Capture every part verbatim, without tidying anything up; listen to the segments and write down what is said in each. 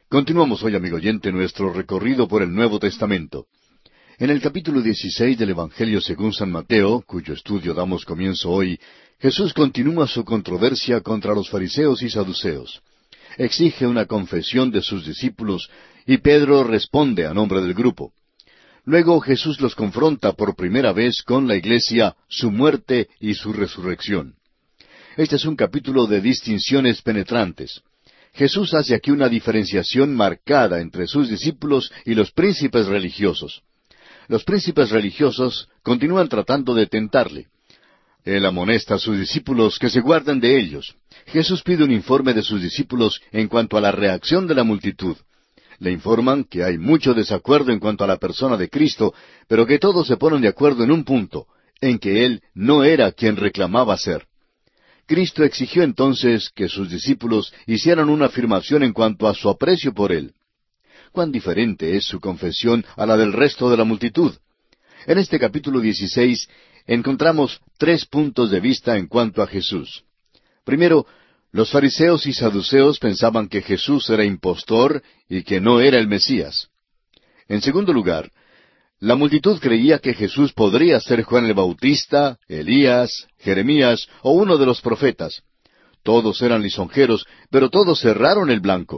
Continuamos hoy, amigo oyente, nuestro recorrido por el Nuevo Testamento. En el capítulo dieciséis del Evangelio según San Mateo, cuyo estudio damos comienzo hoy, Jesús continúa su controversia contra los fariseos y saduceos. Exige una confesión de sus discípulos y Pedro responde a nombre del grupo. Luego Jesús los confronta por primera vez con la iglesia, su muerte y su resurrección. Este es un capítulo de distinciones penetrantes. Jesús hace aquí una diferenciación marcada entre sus discípulos y los príncipes religiosos. Los príncipes religiosos continúan tratando de tentarle. Él amonesta a sus discípulos que se guarden de ellos. Jesús pide un informe de sus discípulos en cuanto a la reacción de la multitud. Le informan que hay mucho desacuerdo en cuanto a la persona de Cristo, pero que todos se ponen de acuerdo en un punto, en que Él no era quien reclamaba ser. Cristo exigió entonces que sus discípulos hicieran una afirmación en cuanto a su aprecio por Él. Cuán diferente es su confesión a la del resto de la multitud. En este capítulo dieciséis encontramos tres puntos de vista en cuanto a Jesús. Primero, los fariseos y saduceos pensaban que Jesús era impostor y que no era el Mesías. En segundo lugar, la multitud creía que Jesús podría ser Juan el Bautista, Elías, Jeremías o uno de los profetas. Todos eran lisonjeros, pero todos cerraron el blanco.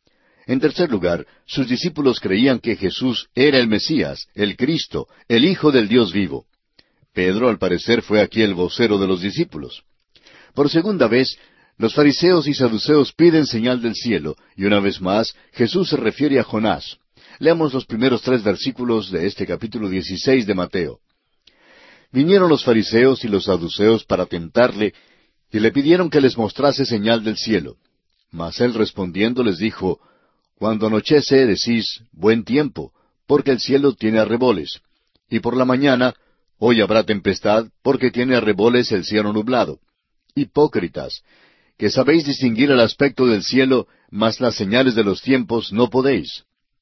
En tercer lugar, sus discípulos creían que Jesús era el Mesías, el Cristo, el Hijo del Dios vivo. Pedro, al parecer, fue aquí el vocero de los discípulos. Por segunda vez, los fariseos y saduceos piden señal del cielo, y una vez más, Jesús se refiere a Jonás. Leamos los primeros tres versículos de este capítulo dieciséis de Mateo. Vinieron los fariseos y los saduceos para tentarle, y le pidieron que les mostrase señal del cielo. Mas él respondiendo les dijo, Cuando anochece decís, buen tiempo, porque el cielo tiene arreboles. Y por la mañana, hoy habrá tempestad, porque tiene arreboles el cielo nublado. Hipócritas, que sabéis distinguir el aspecto del cielo, mas las señales de los tiempos no podéis.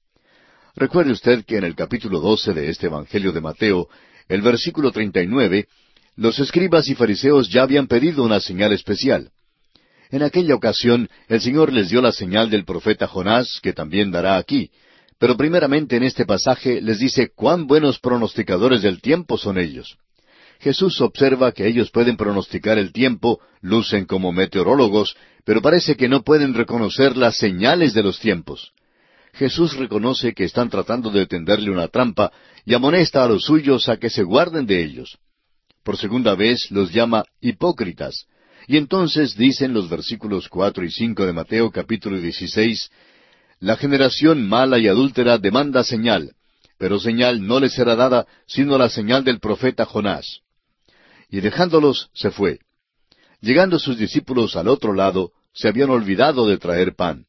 Recuerde usted que en el capítulo doce de este Evangelio de Mateo, el versículo treinta y nueve, los escribas y fariseos ya habían pedido una señal especial. En aquella ocasión, el Señor les dio la señal del profeta Jonás, que también dará aquí. Pero primeramente en este pasaje les dice cuán buenos pronosticadores del tiempo son ellos. Jesús observa que ellos pueden pronosticar el tiempo, lucen como meteorólogos, pero parece que no pueden reconocer las señales de los tiempos. Jesús reconoce que están tratando de tenderle una trampa y amonesta a los suyos a que se guarden de ellos. Por segunda vez los llama hipócritas. Y entonces dicen los versículos cuatro y cinco de Mateo capítulo dieciséis, La generación mala y adúltera demanda señal, pero señal no le será dada sino la señal del profeta Jonás. Y dejándolos se fue. Llegando sus discípulos al otro lado, se habían olvidado de traer pan.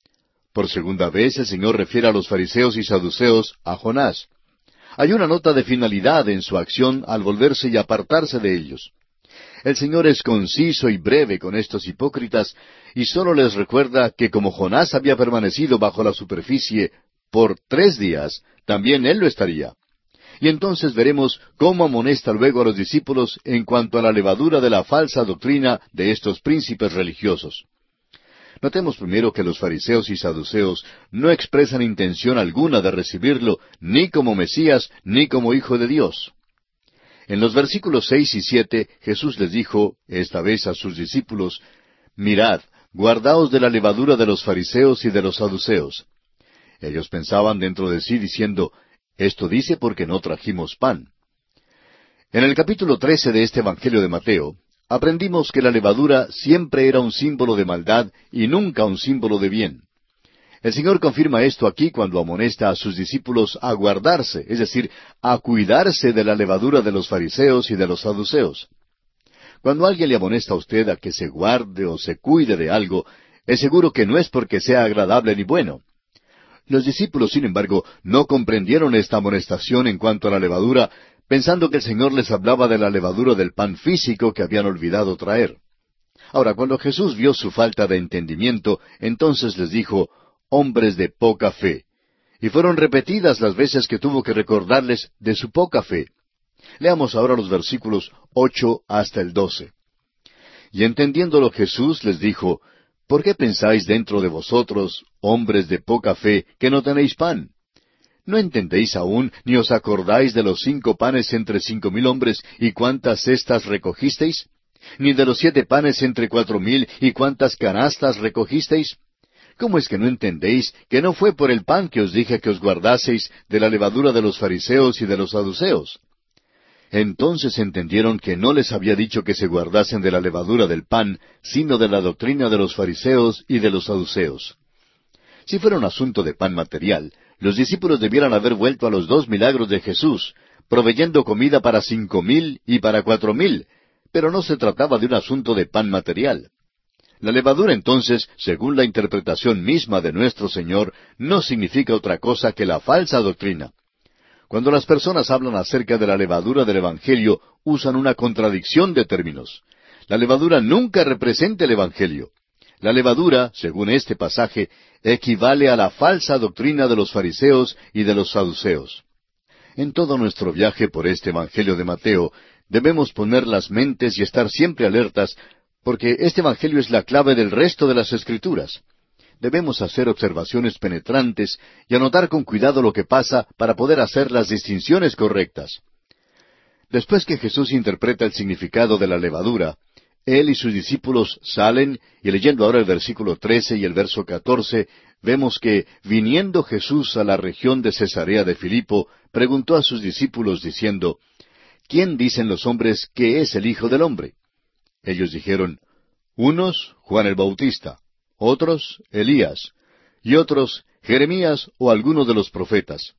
Por segunda vez el Señor refiere a los fariseos y saduceos a Jonás. Hay una nota de finalidad en su acción al volverse y apartarse de ellos. El Señor es conciso y breve con estos hipócritas y sólo les recuerda que como Jonás había permanecido bajo la superficie por tres días, también él lo estaría. Y entonces veremos cómo amonesta luego a los discípulos en cuanto a la levadura de la falsa doctrina de estos príncipes religiosos. Notemos primero que los fariseos y saduceos no expresan intención alguna de recibirlo ni como Mesías ni como Hijo de Dios. En los versículos seis y siete Jesús les dijo, esta vez a sus discípulos, Mirad, guardaos de la levadura de los fariseos y de los saduceos. Ellos pensaban dentro de sí diciendo, Esto dice porque no trajimos pan. En el capítulo trece de este Evangelio de Mateo, aprendimos que la levadura siempre era un símbolo de maldad y nunca un símbolo de bien. El Señor confirma esto aquí cuando amonesta a sus discípulos a guardarse, es decir, a cuidarse de la levadura de los fariseos y de los saduceos. Cuando alguien le amonesta a usted a que se guarde o se cuide de algo, es seguro que no es porque sea agradable ni bueno. Los discípulos, sin embargo, no comprendieron esta amonestación en cuanto a la levadura, pensando que el Señor les hablaba de la levadura del pan físico que habían olvidado traer. Ahora, cuando Jesús vio su falta de entendimiento, entonces les dijo, hombres de poca fe. Y fueron repetidas las veces que tuvo que recordarles de su poca fe. Leamos ahora los versículos ocho hasta el doce. Y entendiéndolo Jesús les dijo, ¿Por qué pensáis dentro de vosotros, hombres de poca fe, que no tenéis pan? ¿No entendéis aún, ni os acordáis de los cinco panes entre cinco mil hombres, y cuántas cestas recogisteis? ¿Ni de los siete panes entre cuatro mil, y cuántas canastas recogisteis? ¿Cómo es que no entendéis que no fue por el pan que os dije que os guardaseis de la levadura de los fariseos y de los saduceos? Entonces entendieron que no les había dicho que se guardasen de la levadura del pan, sino de la doctrina de los fariseos y de los saduceos. Si fuera un asunto de pan material, los discípulos debieran haber vuelto a los dos milagros de Jesús, proveyendo comida para cinco mil y para cuatro mil, pero no se trataba de un asunto de pan material. La levadura entonces, según la interpretación misma de nuestro Señor, no significa otra cosa que la falsa doctrina. Cuando las personas hablan acerca de la levadura del Evangelio, usan una contradicción de términos. La levadura nunca representa el Evangelio. La levadura, según este pasaje, equivale a la falsa doctrina de los fariseos y de los saduceos. En todo nuestro viaje por este Evangelio de Mateo, debemos poner las mentes y estar siempre alertas, porque este Evangelio es la clave del resto de las Escrituras. Debemos hacer observaciones penetrantes y anotar con cuidado lo que pasa para poder hacer las distinciones correctas. Después que Jesús interpreta el significado de la levadura, Él y sus discípulos salen, y leyendo ahora el versículo trece y el verso catorce, vemos que, viniendo Jesús a la región de Cesarea de Filipo, preguntó a sus discípulos diciendo, ¿quién dicen los hombres que es el Hijo del Hombre? Ellos dijeron, unos, Juan el Bautista, otros, Elías, y otros, Jeremías o alguno de los profetas.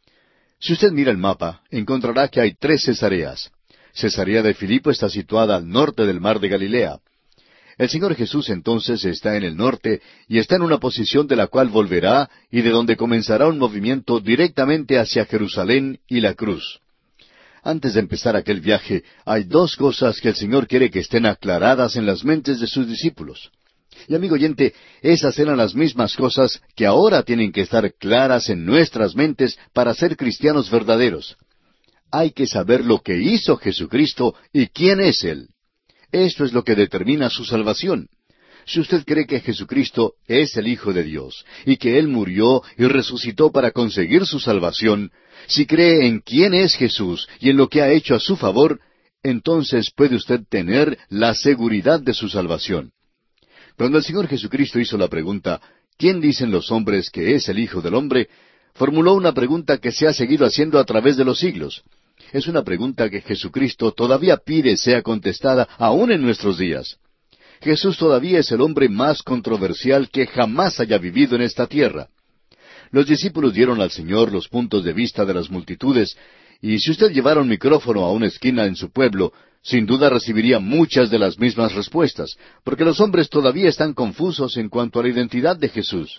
Si usted mira el mapa, encontrará que hay tres Cesareas. Cesarea de Filipo está situada al norte del mar de Galilea. El Señor Jesús entonces está en el norte y está en una posición de la cual volverá y de donde comenzará un movimiento directamente hacia Jerusalén y la cruz. Antes de empezar aquel viaje, hay dos cosas que el Señor quiere que estén aclaradas en las mentes de sus discípulos. Y amigo oyente, esas eran las mismas cosas que ahora tienen que estar claras en nuestras mentes para ser cristianos verdaderos. Hay que saber lo que hizo Jesucristo y quién es Él. Esto es lo que determina su salvación. Si usted cree que Jesucristo es el Hijo de Dios y que Él murió y resucitó para conseguir su salvación, si cree en quién es Jesús y en lo que ha hecho a su favor, entonces puede usted tener la seguridad de su salvación. Cuando el Señor Jesucristo hizo la pregunta, ¿quién dicen los hombres que es el Hijo del Hombre?, formuló una pregunta que se ha seguido haciendo a través de los siglos. Es una pregunta que Jesucristo todavía pide sea contestada aún en nuestros días. Jesús todavía es el hombre más controversial que jamás haya vivido en esta tierra. Los discípulos dieron al Señor los puntos de vista de las multitudes, y si usted llevara un micrófono a una esquina en su pueblo, sin duda recibiría muchas de las mismas respuestas, porque los hombres todavía están confusos en cuanto a la identidad de Jesús.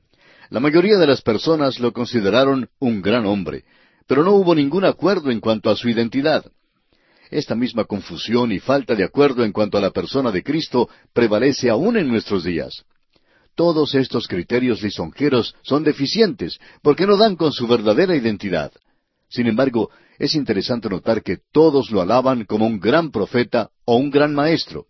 La mayoría de las personas lo consideraron un gran hombre, pero no hubo ningún acuerdo en cuanto a su identidad. Esta misma confusión y falta de acuerdo en cuanto a la persona de Cristo prevalece aún en nuestros días. Todos estos criterios lisonjeros son deficientes, porque no dan con su verdadera identidad. Sin embargo, es interesante notar que todos lo alaban como un gran profeta o un gran maestro.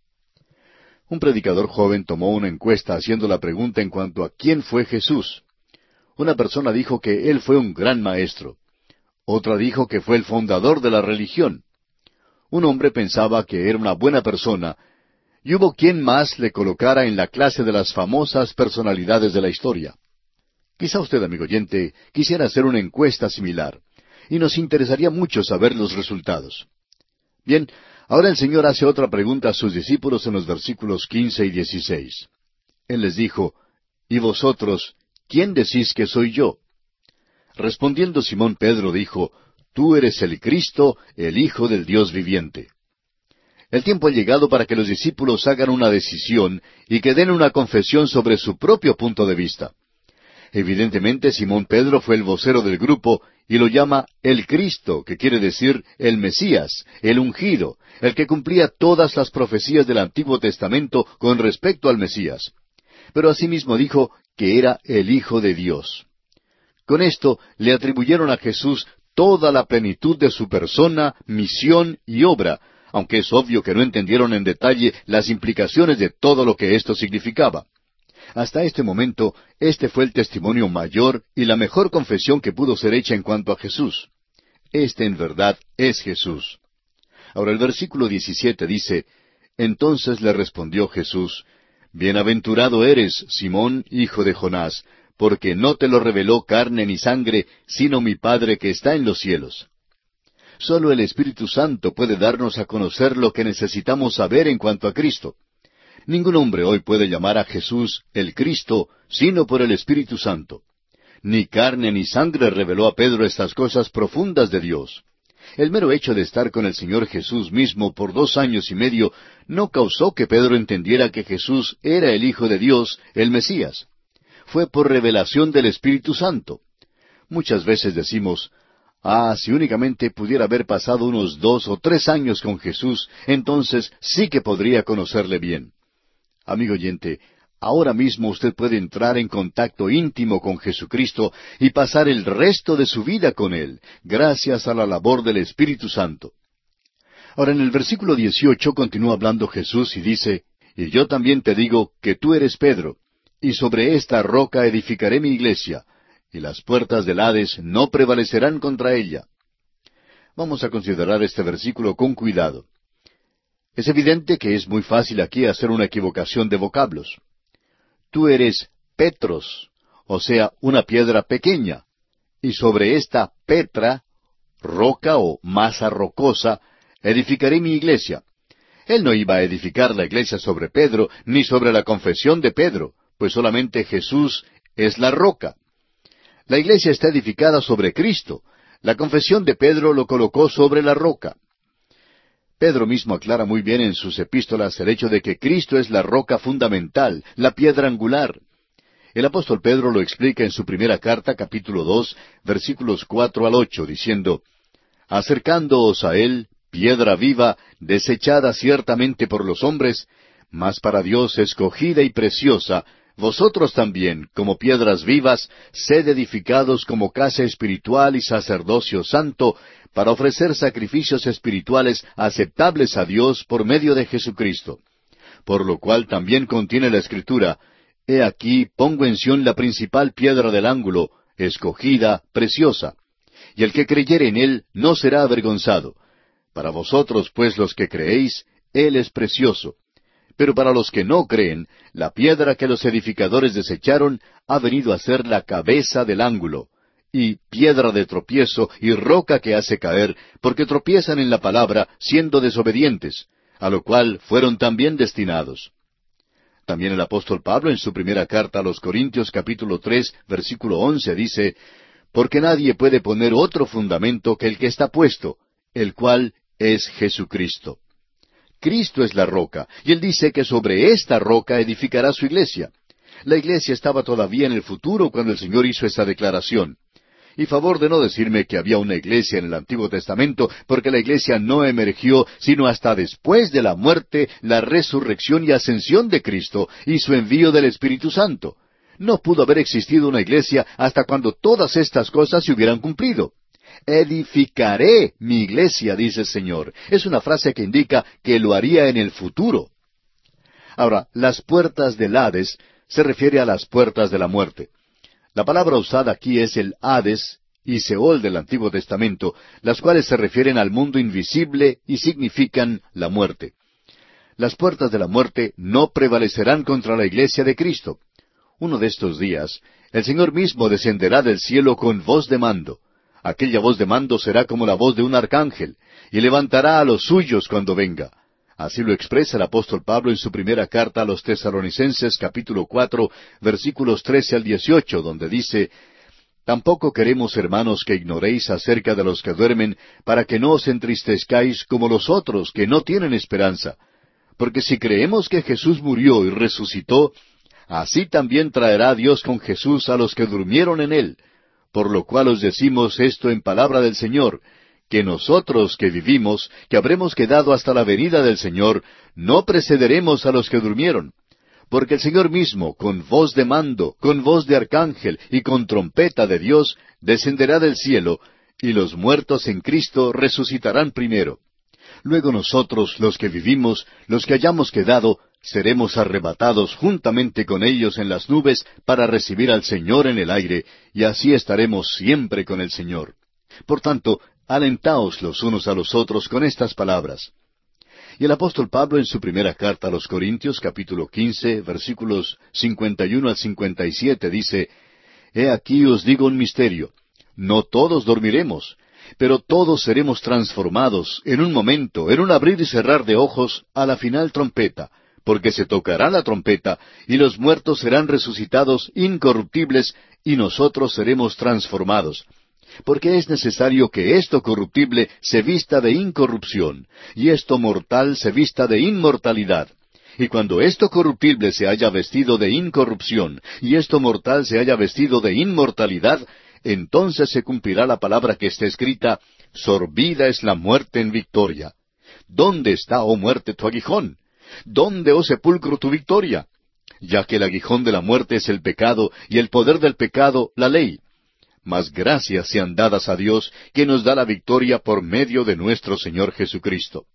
Un predicador joven tomó una encuesta haciendo la pregunta en cuanto a quién fue Jesús. Una persona dijo que él fue un gran maestro. Otra dijo que fue el fundador de la religión. Un hombre pensaba que era una buena persona, y hubo quien más le colocara en la clase de las famosas personalidades de la historia. Quizá usted, amigo oyente, quisiera hacer una encuesta similar, y nos interesaría mucho saber los resultados. Bien, ahora el Señor hace otra pregunta a sus discípulos en los versículos quince y dieciséis. Él les dijo, ¿y vosotros, quién decís que soy yo? Respondiendo Simón Pedro dijo, Tú eres el Cristo, el Hijo del Dios viviente. El tiempo ha llegado para que los discípulos hagan una decisión y que den una confesión sobre su propio punto de vista. Evidentemente, Simón Pedro fue el vocero del grupo y lo llama el Cristo, que quiere decir el Mesías, el ungido, el que cumplía todas las profecías del Antiguo Testamento con respecto al Mesías. Pero asimismo dijo que era el Hijo de Dios. Con esto le atribuyeron a Jesús toda la plenitud de su persona, misión y obra, aunque es obvio que no entendieron en detalle las implicaciones de todo lo que esto significaba. Hasta este momento, este fue el testimonio mayor y la mejor confesión que pudo ser hecha en cuanto a Jesús. Este en verdad es Jesús. Ahora el versículo diecisiete dice, Entonces le respondió Jesús, Bienaventurado eres, Simón, hijo de Jonás, porque no te lo reveló carne ni sangre, sino mi Padre que está en los cielos. Solo el Espíritu Santo puede darnos a conocer lo que necesitamos saber en cuanto a Cristo. Ningún hombre hoy puede llamar a Jesús el Cristo, sino por el Espíritu Santo. Ni carne ni sangre reveló a Pedro estas cosas profundas de Dios. El mero hecho de estar con el Señor Jesús mismo por dos años y medio no causó que Pedro entendiera que Jesús era el Hijo de Dios, el Mesías. Fue por revelación del Espíritu Santo. Muchas veces decimos, ah, si únicamente pudiera haber pasado unos dos o tres años con Jesús, entonces sí que podría conocerle bien. Amigo oyente, ahora mismo usted puede entrar en contacto íntimo con Jesucristo y pasar el resto de su vida con Él, gracias a la labor del Espíritu Santo. Ahora en el versículo dieciocho continúa hablando Jesús y dice, Y yo también te digo que tú eres Pedro, y sobre esta roca edificaré mi iglesia, y las puertas del Hades no prevalecerán contra ella. Vamos a considerar este versículo con cuidado. Es evidente que es muy fácil aquí hacer una equivocación de vocablos. Tú eres Petros, o sea, una piedra pequeña, y sobre esta Petra, roca o masa rocosa, edificaré mi iglesia. Él no iba a edificar la iglesia sobre Pedro, ni sobre la confesión de Pedro, pues solamente Jesús es la roca. La iglesia está edificada sobre Cristo. La confesión de Pedro lo colocó sobre la roca. Pedro mismo aclara muy bien en sus epístolas el hecho de que Cristo es la roca fundamental, la piedra angular. El apóstol Pedro lo explica en su primera carta, capítulo dos, versículos cuatro al ocho, diciendo, Acercándoos a Él, piedra viva, desechada ciertamente por los hombres, mas para Dios escogida y preciosa, vosotros también, como piedras vivas, sed edificados como casa espiritual y sacerdocio santo, para ofrecer sacrificios espirituales aceptables a Dios por medio de Jesucristo. Por lo cual también contiene la Escritura, He aquí pongo en Sión la principal piedra del ángulo, escogida, preciosa. Y el que creyere en Él no será avergonzado. Para vosotros, pues, los que creéis, Él es precioso. Pero para los que no creen, la piedra que los edificadores desecharon ha venido a ser la cabeza del ángulo, y piedra de tropiezo y roca que hace caer, porque tropiezan en la palabra, siendo desobedientes, a lo cual fueron también destinados. También el apóstol Pablo en su primera carta a los Corintios capítulo tres, versículo once dice, Porque nadie puede poner otro fundamento que el que está puesto, el cual es Jesucristo. Cristo es la roca, y Él dice que sobre esta roca edificará su iglesia. La iglesia estaba todavía en el futuro cuando el Señor hizo esta declaración. Y favor de no decirme que había una iglesia en el Antiguo Testamento, porque la iglesia no emergió sino hasta después de la muerte, la resurrección y ascensión de Cristo, y su envío del Espíritu Santo. No pudo haber existido una iglesia hasta cuando todas estas cosas se hubieran cumplido. Edificaré mi iglesia, dice el Señor. Es una frase que indica que lo haría en el futuro. Ahora, las puertas del Hades se refiere a las puertas de la muerte. La palabra usada aquí es el Hades y Seol del Antiguo Testamento, las cuales se refieren al mundo invisible y significan la muerte. Las puertas de la muerte no prevalecerán contra la iglesia de Cristo. Uno de estos días, el Señor mismo descenderá del cielo con voz de mando. Aquella voz de mando será como la voz de un arcángel, y levantará a los suyos cuando venga. Así lo expresa el apóstol Pablo en su primera carta a los Tesalonicenses, capítulo cuatro, versículos trece al dieciocho, donde dice, Tampoco queremos, hermanos, que ignoréis acerca de los que duermen, para que no os entristezcáis como los otros, que no tienen esperanza. Porque si creemos que Jesús murió y resucitó, así también traerá Dios con Jesús a los que durmieron en Él. Por lo cual os decimos esto en palabra del Señor, que nosotros que vivimos, que habremos quedado hasta la venida del Señor, no precederemos a los que durmieron. Porque el Señor mismo, con voz de mando, con voz de arcángel y con trompeta de Dios, descenderá del cielo, y los muertos en Cristo resucitarán primero. Luego nosotros, los que vivimos, los que hayamos quedado, seremos arrebatados juntamente con ellos en las nubes para recibir al Señor en el aire, y así estaremos siempre con el Señor. Por tanto, alentaos los unos a los otros con estas palabras. Y el apóstol Pablo en su primera carta a los Corintios, capítulo quince, versículos cincuenta y uno al cincuenta y siete, dice, He aquí os digo un misterio, no todos dormiremos, pero todos seremos transformados en un momento, en un abrir y cerrar de ojos, a la final trompeta, porque se tocará la trompeta, y los muertos serán resucitados incorruptibles, y nosotros seremos transformados. Porque es necesario que esto corruptible se vista de incorrupción, y esto mortal se vista de inmortalidad. Y cuando esto corruptible se haya vestido de incorrupción, y esto mortal se haya vestido de inmortalidad, entonces se cumplirá la palabra que está escrita, sorbida es la muerte en victoria. ¿Dónde está, oh muerte, tu aguijón? ¿Dónde, oh sepulcro, tu victoria? Ya que el aguijón de la muerte es el pecado, y el poder del pecado, la ley. Mas gracias sean dadas a Dios, que nos da la victoria por medio de nuestro Señor Jesucristo.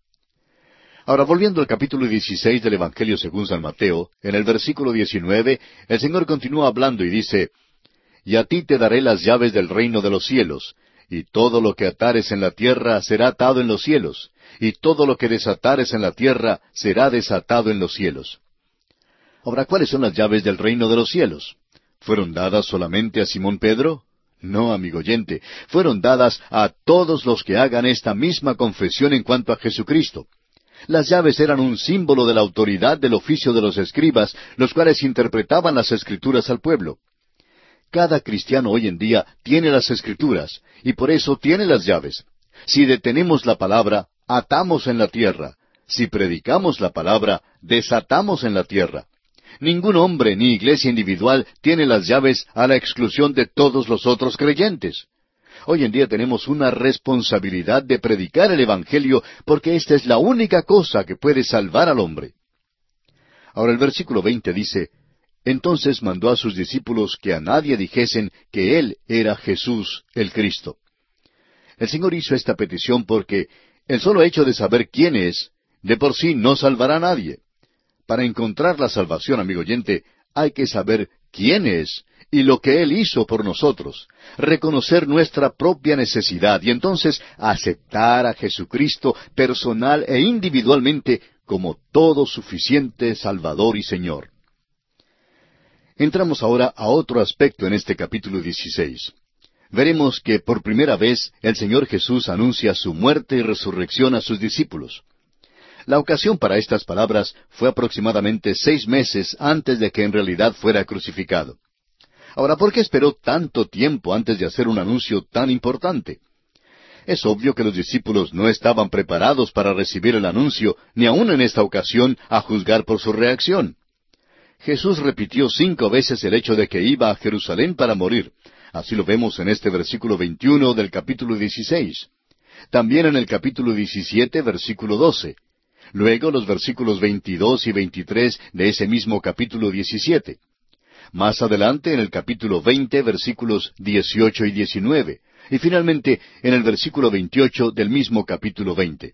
Ahora, volviendo al capítulo dieciséis del Evangelio según San Mateo, en el versículo diecinueve, el Señor continúa hablando y dice, Y a ti te daré las llaves del reino de los cielos, y todo lo que atares en la tierra será atado en los cielos, y todo lo que desatares en la tierra será desatado en los cielos. Ahora, ¿cuáles son las llaves del reino de los cielos? ¿Fueron dadas solamente a Simón Pedro? No, amigo oyente, fueron dadas a todos los que hagan esta misma confesión en cuanto a Jesucristo. Las llaves eran un símbolo de la autoridad del oficio de los escribas, los cuales interpretaban las Escrituras al pueblo. Cada cristiano hoy en día tiene las Escrituras, y por eso tiene las llaves. Si detenemos la palabra, atamos en la tierra. Si predicamos la palabra, desatamos en la tierra. Ningún hombre ni iglesia individual tiene las llaves a la exclusión de todos los otros creyentes. Hoy en día tenemos una responsabilidad de predicar el Evangelio porque esta es la única cosa que puede salvar al hombre. Ahora el versículo veinte dice, Entonces mandó a sus discípulos que a nadie dijesen que Él era Jesús, el Cristo. El Señor hizo esta petición porque el solo hecho de saber quién es, de por sí no salvará a nadie. Para encontrar la salvación, amigo oyente, hay que saber quién es y lo que Él hizo por nosotros, reconocer nuestra propia necesidad y entonces aceptar a Jesucristo personal e individualmente como todo suficiente Salvador y Señor. Entramos ahora a otro aspecto en este capítulo dieciséis. Veremos que por primera vez el Señor Jesús anuncia su muerte y resurrección a sus discípulos. La ocasión para estas palabras fue aproximadamente seis meses antes de que en realidad fuera crucificado. Ahora, ¿por qué esperó tanto tiempo antes de hacer un anuncio tan importante? Es obvio que los discípulos no estaban preparados para recibir el anuncio, ni aun en esta ocasión, a juzgar por su reacción. Jesús repitió cinco veces el hecho de que iba a Jerusalén para morir. Así lo vemos en este versículo veintiuno del capítulo dieciséis. También en el capítulo diecisiete, versículo doce. Luego los versículos veintidós y veintitrés de ese mismo capítulo diecisiete. Más adelante en el capítulo veinte, versículos dieciocho y diecinueve. Y finalmente en el versículo veintiocho del mismo capítulo veinte.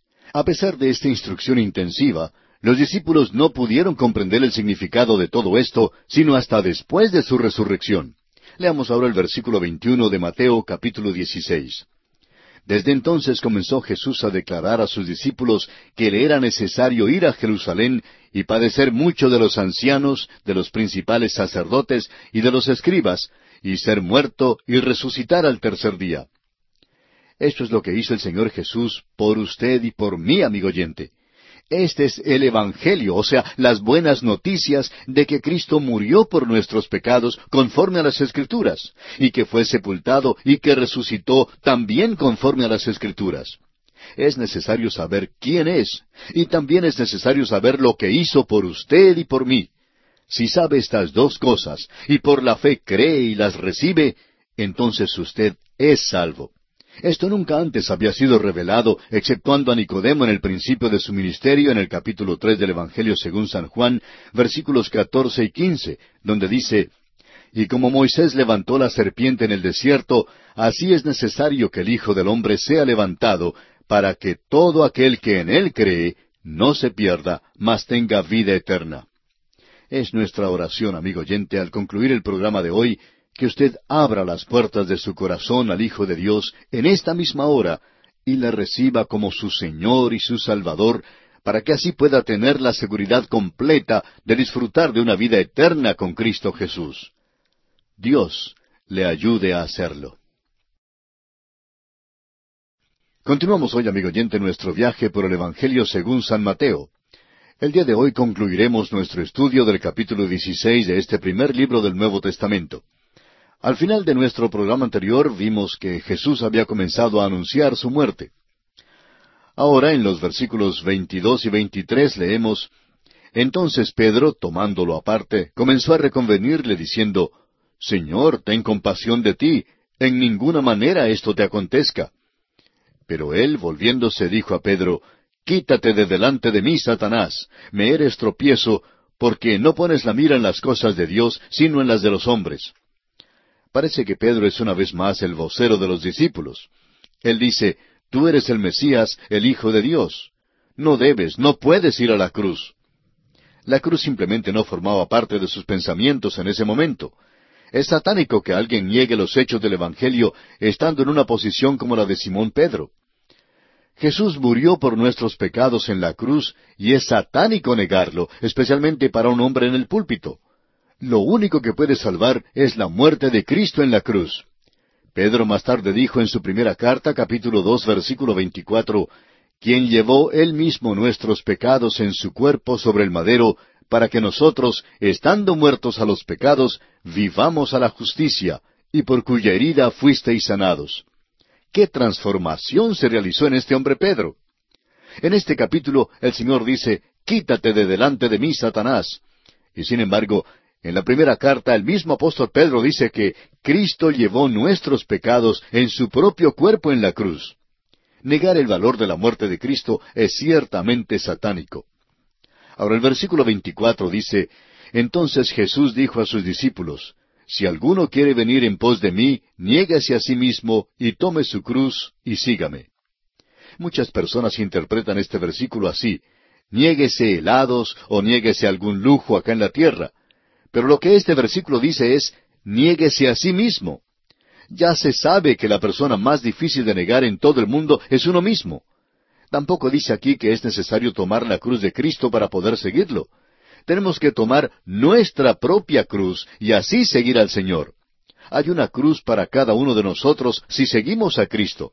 A pesar de esta instrucción intensiva, los discípulos no pudieron comprender el significado de todo esto, sino hasta después de su resurrección. Leamos ahora el versículo veintiuno de Mateo capítulo dieciséis. Desde entonces comenzó Jesús a declarar a sus discípulos que le era necesario ir a Jerusalén y padecer mucho de los ancianos, de los principales sacerdotes y de los escribas, y ser muerto y resucitar al tercer día. Esto es lo que hizo el Señor Jesús por usted y por mí, amigo oyente. Este es el Evangelio, o sea, las buenas noticias de que Cristo murió por nuestros pecados conforme a las Escrituras, y que fue sepultado y que resucitó también conforme a las Escrituras. Es necesario saber quién es, y también es necesario saber lo que hizo por usted y por mí. Si sabe estas dos cosas, y por la fe cree y las recibe, entonces usted es salvo. Esto nunca antes había sido revelado, exceptuando a Nicodemo en el principio de su ministerio, en el capítulo tres del Evangelio según San Juan, versículos catorce y quince, donde dice, Y como Moisés levantó la serpiente en el desierto, así es necesario que el Hijo del Hombre sea levantado, para que todo aquel que en Él cree no se pierda, mas tenga vida eterna. Es nuestra oración, amigo oyente, al concluir el programa de hoy, que usted abra las puertas de su corazón al Hijo de Dios en esta misma hora y le reciba como su Señor y su Salvador, para que así pueda tener la seguridad completa de disfrutar de una vida eterna con Cristo Jesús. Dios le ayude a hacerlo. Continuamos hoy, amigo oyente, nuestro viaje por el Evangelio según San Mateo. El día de hoy concluiremos nuestro estudio del capítulo dieciséis de este primer libro del Nuevo Testamento. Al final de nuestro programa anterior vimos que Jesús había comenzado a anunciar su muerte. Ahora, en los versículos veintidós y veintitrés leemos: Entonces Pedro, tomándolo aparte, comenzó a reconvenirle diciendo: Señor, ten compasión de ti, en ninguna manera esto te acontezca. Pero él, volviéndose, dijo a Pedro: Quítate de delante de mí, Satanás, me eres tropiezo, porque no pones la mira en las cosas de Dios, sino en las de los hombres. Parece que Pedro es una vez más el vocero de los discípulos. Él dice: Tú eres el Mesías, el Hijo de Dios. No debes, no puedes ir a la cruz. La cruz simplemente no formaba parte de sus pensamientos en ese momento. Es satánico que alguien niegue los hechos del Evangelio estando en una posición como la de Simón Pedro. Jesús murió por nuestros pecados en la cruz y es satánico negarlo, especialmente para un hombre en el púlpito. Lo único que puede salvar es la muerte de Cristo en la cruz. Pedro más tarde dijo en su primera carta, capítulo dos, versículo veinticuatro, quien llevó él mismo nuestros pecados en su cuerpo sobre el madero, para que nosotros, estando muertos a los pecados, vivamos a la justicia, y por cuya herida fuisteis sanados. ¿Qué transformación se realizó en este hombre Pedro? En este capítulo el Señor dice: Quítate de delante de mí, Satanás. Y sin embargo, en la primera carta el mismo apóstol Pedro dice que Cristo llevó nuestros pecados en su propio cuerpo en la cruz. Negar el valor de la muerte de Cristo es ciertamente satánico. Ahora el versículo veinticuatro dice: Entonces Jesús dijo a sus discípulos: Si alguno quiere venir en pos de mí, niéguese a sí mismo, y tome su cruz, y sígame. Muchas personas interpretan este versículo así: niéguese helados, o niéguese algún lujo acá en la tierra. Pero lo que este versículo dice es: niéguese a sí mismo. Ya se sabe que la persona más difícil de negar en todo el mundo es uno mismo. Tampoco dice aquí que es necesario tomar la cruz de Cristo para poder seguirlo. Tenemos que tomar nuestra propia cruz y así seguir al Señor. Hay una cruz para cada uno de nosotros si seguimos a Cristo.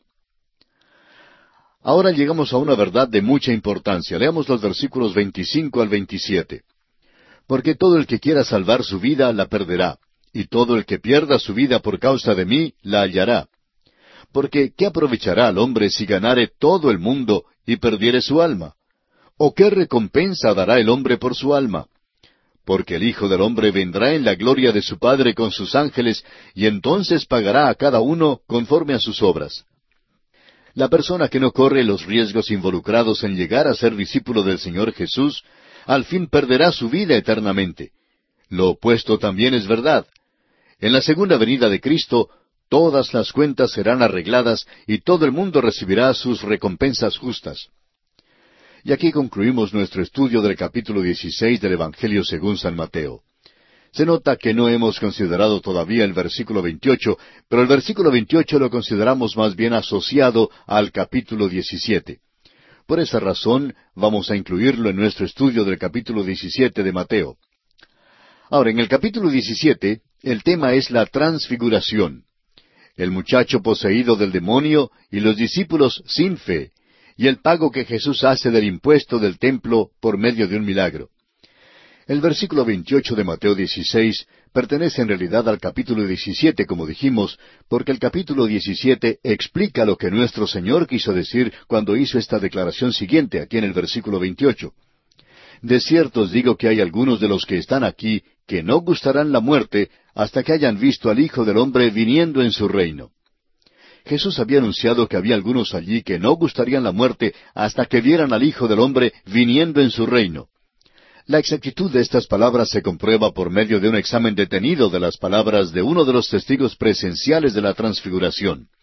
Ahora llegamos a una verdad de mucha importancia. Leamos los versículos veinticinco al veintisiete. Porque todo el que quiera salvar su vida la perderá, y todo el que pierda su vida por causa de mí la hallará. Porque ¿qué aprovechará al hombre si ganare todo el mundo y perdiere su alma? ¿O qué recompensa dará el hombre por su alma? Porque el Hijo del Hombre vendrá en la gloria de su Padre con sus ángeles, y entonces pagará a cada uno conforme a sus obras. La persona que no corre los riesgos involucrados en llegar a ser discípulo del Señor Jesús, al fin perderá su vida eternamente. Lo opuesto también es verdad. En la segunda venida de Cristo, todas las cuentas serán arregladas y todo el mundo recibirá sus recompensas justas. Y aquí concluimos nuestro estudio del capítulo dieciséis del Evangelio según San Mateo. Se nota que no hemos considerado todavía el versículo veintiocho, pero el versículo veintiocho lo consideramos más bien asociado al capítulo diecisiete. Por esa razón vamos a incluirlo en nuestro estudio del capítulo diecisiete de Mateo. Ahora, en el capítulo diecisiete, el tema es la transfiguración. El muchacho poseído del demonio y los discípulos sin fe, y el pago que Jesús hace del impuesto del templo por medio de un milagro. El versículo veintiocho de Mateo dieciséis pertenece en realidad al capítulo diecisiete, como dijimos, porque el capítulo diecisiete explica lo que nuestro Señor quiso decir cuando hizo esta declaración siguiente, aquí en el versículo veintiocho. De cierto os digo que hay algunos de los que están aquí que no gustarán la muerte hasta que hayan visto al Hijo del Hombre viniendo en su reino. Jesús había anunciado que había algunos allí que no gustarían la muerte hasta que vieran al Hijo del Hombre viniendo en su reino. La exactitud de estas palabras se comprueba por medio de un examen detenido de las palabras de uno de los testigos presenciales de la transfiguración.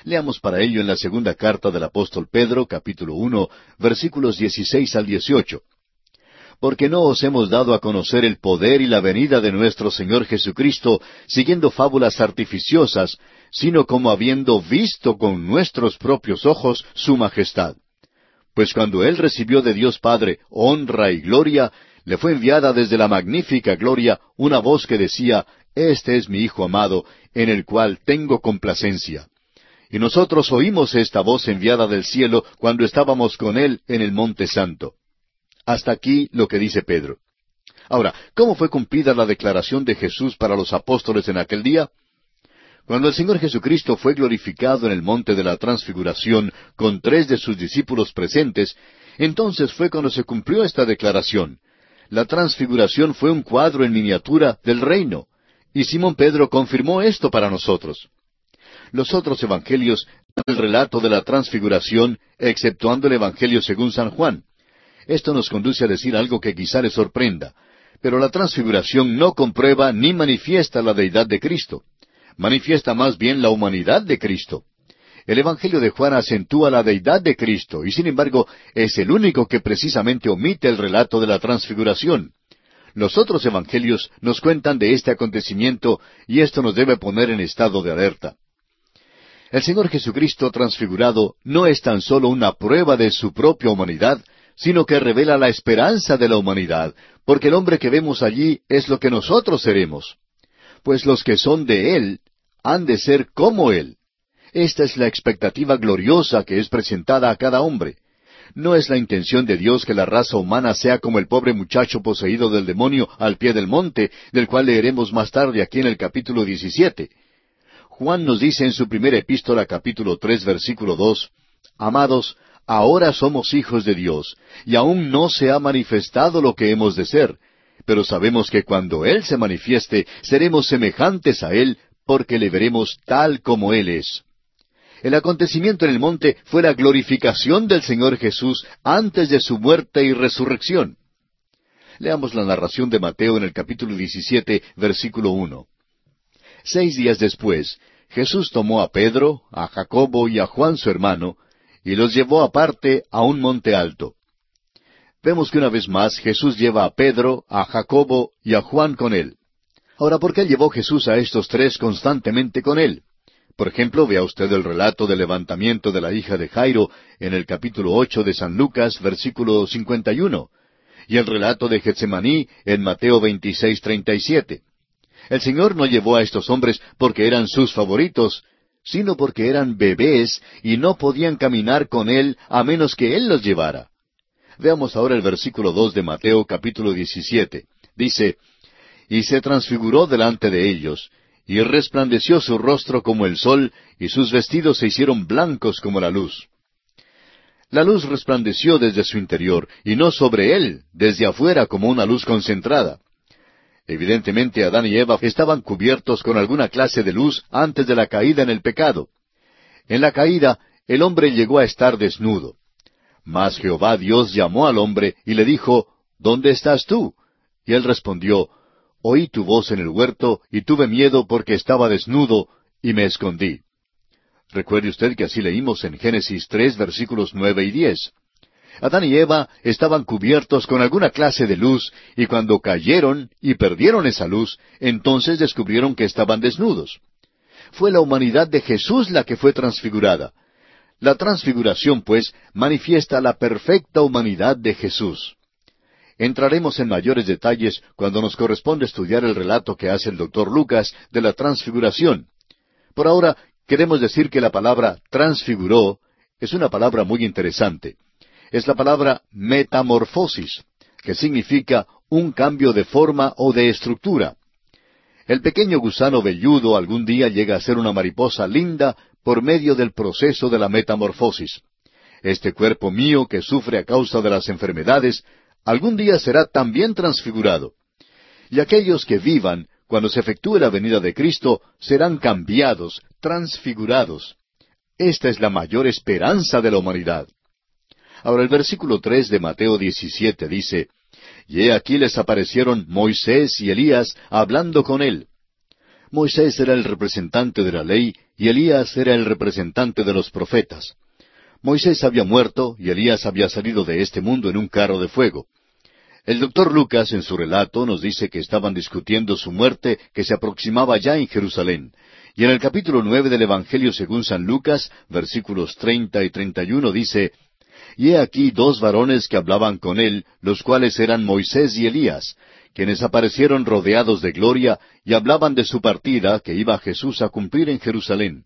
Leamos para ello en la segunda carta del apóstol Pedro, capítulo uno, versículos dieciséis al dieciocho. Porque no os hemos dado a conocer el poder y la venida de nuestro Señor Jesucristo, siguiendo fábulas artificiosas, sino como habiendo visto con nuestros propios ojos su majestad. Pues cuando Él recibió de Dios Padre honra y gloria, le fue enviada desde la magnífica gloria una voz que decía, Este es mi Hijo amado, en el cual tengo complacencia. Y nosotros oímos esta voz enviada del cielo cuando estábamos con Él en el Monte Santo. Hasta aquí lo que dice Pedro. Ahora, ¿cómo fue cumplida la declaración de Jesús para los apóstoles en aquel día? Cuando el Señor Jesucristo fue glorificado en el monte de la transfiguración con tres de sus discípulos presentes, entonces fue cuando se cumplió esta declaración. La transfiguración fue un cuadro en miniatura del reino, y Simón Pedro confirmó esto para nosotros. Los otros evangelios dan el relato de la transfiguración, exceptuando el Evangelio según San Juan. Esto nos conduce a decir algo que quizá les sorprenda, pero la transfiguración no comprueba ni manifiesta la deidad de Cristo. Manifiesta más bien la humanidad de Cristo. El Evangelio de Juan acentúa la deidad de Cristo, y sin embargo es el único que precisamente omite el relato de la transfiguración. Los otros evangelios nos cuentan de este acontecimiento, y esto nos debe poner en estado de alerta. El Señor Jesucristo transfigurado no es tan solo una prueba de su propia humanidad, sino que revela la esperanza de la humanidad, porque el hombre que vemos allí es lo que nosotros seremos. Pues los que son de Él han de ser como Él. Esta es la expectativa gloriosa que es presentada a cada hombre. No es la intención de Dios que la raza humana sea como el pobre muchacho poseído del demonio al pie del monte, del cual leeremos más tarde aquí en el capítulo diecisiete. Juan nos dice en su primera epístola, capítulo tres, versículo dos, Amados, ahora somos hijos de Dios, y aún no se ha manifestado lo que hemos de ser, pero sabemos que cuando Él se manifieste, seremos semejantes a Él, porque le veremos tal como Él es. El acontecimiento en el monte fue la glorificación del Señor Jesús antes de su muerte y resurrección. Leamos la narración de Mateo en el capítulo diecisiete, versículo uno. Seis días después, Jesús tomó a Pedro, a Jacobo y a Juan su hermano, y los llevó aparte a un monte alto. Vemos que una vez más Jesús lleva a Pedro, a Jacobo y a Juan con él. Ahora, ¿por qué llevó Jesús a estos tres constantemente con él? Por ejemplo, vea usted el relato del levantamiento de la hija de Jairo en el capítulo ocho de San Lucas, versículo cincuenta y uno, y el relato de Getsemaní en Mateo veintiséis, treinta y siete. El Señor no llevó a estos hombres porque eran sus favoritos, sino porque eran bebés y no podían caminar con Él a menos que Él los llevara. Veamos ahora el versículo dos de Mateo capítulo diecisiete. Dice, Y se transfiguró delante de ellos, y resplandeció su rostro como el sol, y sus vestidos se hicieron blancos como la luz. La luz resplandeció desde su interior, y no sobre Él, desde afuera como una luz concentrada. Evidentemente Adán y Eva estaban cubiertos con alguna clase de luz antes de la caída en el pecado. En la caída, el hombre llegó a estar desnudo. Mas Jehová Dios llamó al hombre y le dijo, ¿Dónde estás tú? Y él respondió, Oí tu voz en el huerto, y tuve miedo porque estaba desnudo, y me escondí. Recuerde usted que así leímos en Génesis tres, versículos nueve y diez. Adán y Eva estaban cubiertos con alguna clase de luz, y cuando cayeron y perdieron esa luz, entonces descubrieron que estaban desnudos. Fue la humanidad de Jesús la que fue transfigurada. La transfiguración, pues, manifiesta la perfecta humanidad de Jesús. Entraremos en mayores detalles cuando nos corresponde estudiar el relato que hace el doctor Lucas de la transfiguración. Por ahora, queremos decir que la palabra transfiguró es una palabra muy interesante. Es la palabra metamorfosis, que significa un cambio de forma o de estructura. El pequeño gusano velludo algún día llega a ser una mariposa linda por medio del proceso de la metamorfosis. Este cuerpo mío que sufre a causa de las enfermedades, algún día será también transfigurado. Y aquellos que vivan cuando se efectúe la venida de Cristo serán cambiados, transfigurados. Esta es la mayor esperanza de la humanidad. Ahora el versículo tres de Mateo diecisiete dice, Y he aquí les aparecieron Moisés y Elías hablando con él. Moisés era el representante de la ley y Elías era el representante de los profetas. Moisés había muerto y Elías había salido de este mundo en un carro de fuego. El doctor Lucas, en su relato, nos dice que estaban discutiendo su muerte que se aproximaba ya en Jerusalén. Y en el capítulo nueve del Evangelio según San Lucas, versículos treinta y treinta y uno, dice: Y he aquí dos varones que hablaban con él, los cuales eran Moisés y Elías, quienes aparecieron rodeados de gloria, y hablaban de su partida que iba Jesús a cumplir en Jerusalén.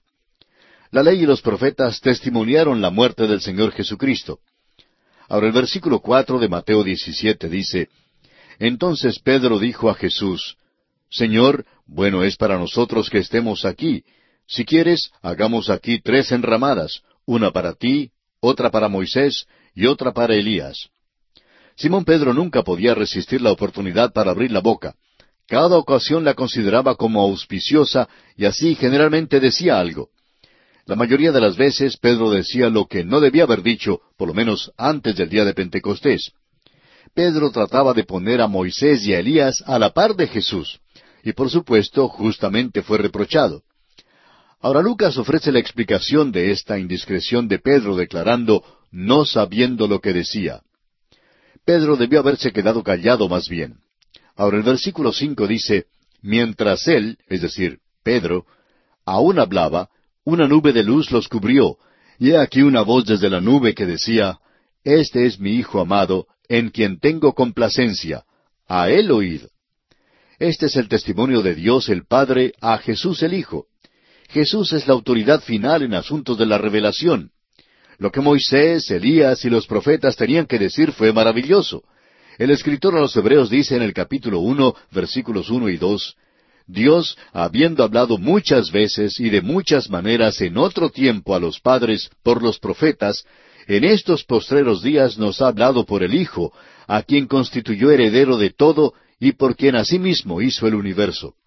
La ley y los profetas testimoniaron la muerte del Señor Jesucristo. Ahora el versículo cuatro de Mateo diecisiete dice: Entonces Pedro dijo a Jesús: Señor, bueno es para nosotros que estemos aquí. Si quieres, hagamos aquí tres enramadas, una para ti, otra para Moisés y otra para Elías. Simón Pedro nunca podía resistir la oportunidad para abrir la boca. Cada ocasión la consideraba como auspiciosa y así generalmente decía algo. La mayoría de las veces Pedro decía lo que no debía haber dicho, por lo menos antes del día de Pentecostés. Pedro trataba de poner a Moisés y a Elías a la par de Jesús, y por supuesto justamente fue reprochado. Ahora Lucas ofrece la explicación de esta indiscreción de Pedro declarando, no sabiendo lo que decía. Pedro debió haberse quedado callado más bien. Ahora el versículo cinco dice: Mientras él, es decir, Pedro, aún hablaba, una nube de luz los cubrió, y he aquí una voz desde la nube que decía: Este es mi Hijo amado, en quien tengo complacencia. A él oíd. Este es el testimonio de Dios el Padre a Jesús el Hijo. Jesús es la autoridad final en asuntos de la revelación. Lo que Moisés, Elías y los profetas tenían que decir fue maravilloso. El escritor a los Hebreos dice en el capítulo uno, versículos uno y dos: Dios, habiendo hablado muchas veces y de muchas maneras en otro tiempo a los padres por los profetas, en estos postreros días nos ha hablado por el Hijo, a quien constituyó heredero de todo y por quien asimismo hizo el universo.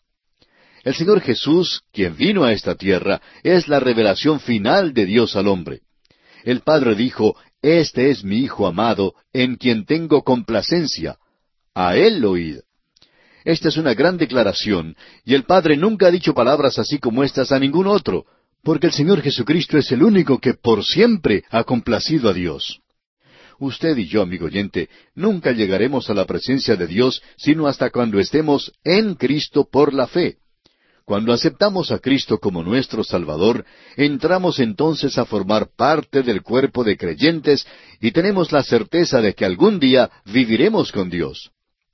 El Señor Jesús, quien vino a esta tierra, es la revelación final de Dios al hombre. El Padre dijo: Este es mi Hijo amado, en quien tengo complacencia. A él oíd. Esta es una gran declaración, y el Padre nunca ha dicho palabras así como estas a ningún otro, porque el Señor Jesucristo es el único que por siempre ha complacido a Dios. Usted y yo, amigo oyente, nunca llegaremos a la presencia de Dios sino hasta cuando estemos en Cristo por la fe. Cuando aceptamos a Cristo como nuestro Salvador, entramos entonces a formar parte del cuerpo de creyentes y tenemos la certeza de que algún día viviremos con Dios.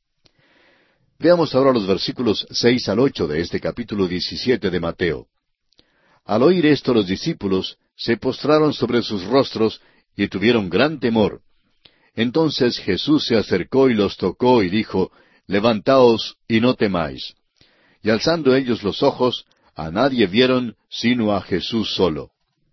Veamos ahora los versículos seis al ocho de este capítulo diecisiete de Mateo. Al oír esto los discípulos se postraron sobre sus rostros y tuvieron gran temor. Entonces Jesús se acercó y los tocó y dijo: Levantaos y no temáis. Y alzando ellos los ojos, a nadie vieron sino a Jesús solo.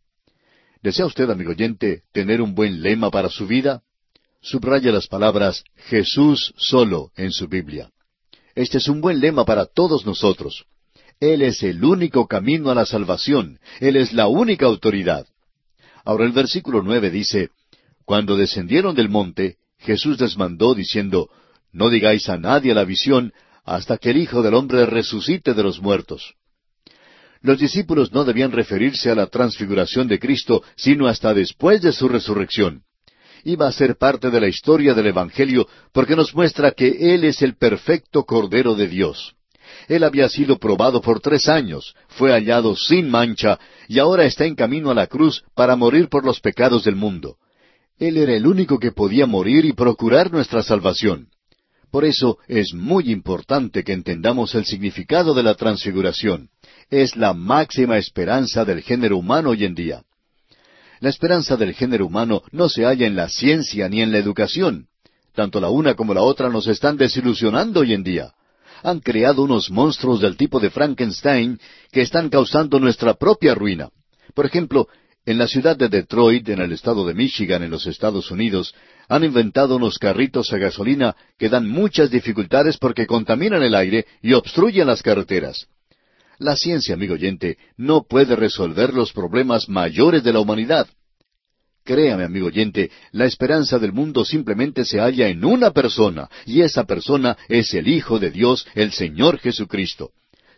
¿Desea usted, amigo oyente, tener un buen lema para su vida? Subraya las palabras Jesús solo en su Biblia. Este es un buen lema para todos nosotros. Él es el único camino a la salvación. Él es la única autoridad. Ahora el versículo nueve dice: Cuando descendieron del monte, Jesús les mandó diciendo: No digáis a nadie la visión, hasta que el Hijo del Hombre resucite de los muertos. Los discípulos no debían referirse a la transfiguración de Cristo, sino hasta después de su resurrección. Iba a ser parte de la historia del Evangelio, porque nos muestra que Él es el perfecto Cordero de Dios. Él había sido probado por tres años, fue hallado sin mancha, y ahora está en camino a la cruz para morir por los pecados del mundo. Él era el único que podía morir y procurar nuestra salvación. Por eso es muy importante que entendamos el significado de la transfiguración. Es la máxima esperanza del género humano hoy en día. La esperanza del género humano no se halla en la ciencia ni en la educación. Tanto la una como la otra nos están desilusionando hoy en día. Han creado unos monstruos del tipo de Frankenstein que están causando nuestra propia ruina. Por ejemplo, en la ciudad de Detroit, en el estado de Michigan, en los Estados Unidos, han inventado unos carritos a gasolina que dan muchas dificultades porque contaminan el aire y obstruyen las carreteras. La ciencia, amigo oyente, no puede resolver los problemas mayores de la humanidad. Créame, amigo oyente, la esperanza del mundo simplemente se halla en una persona, y esa persona es el Hijo de Dios, el Señor Jesucristo.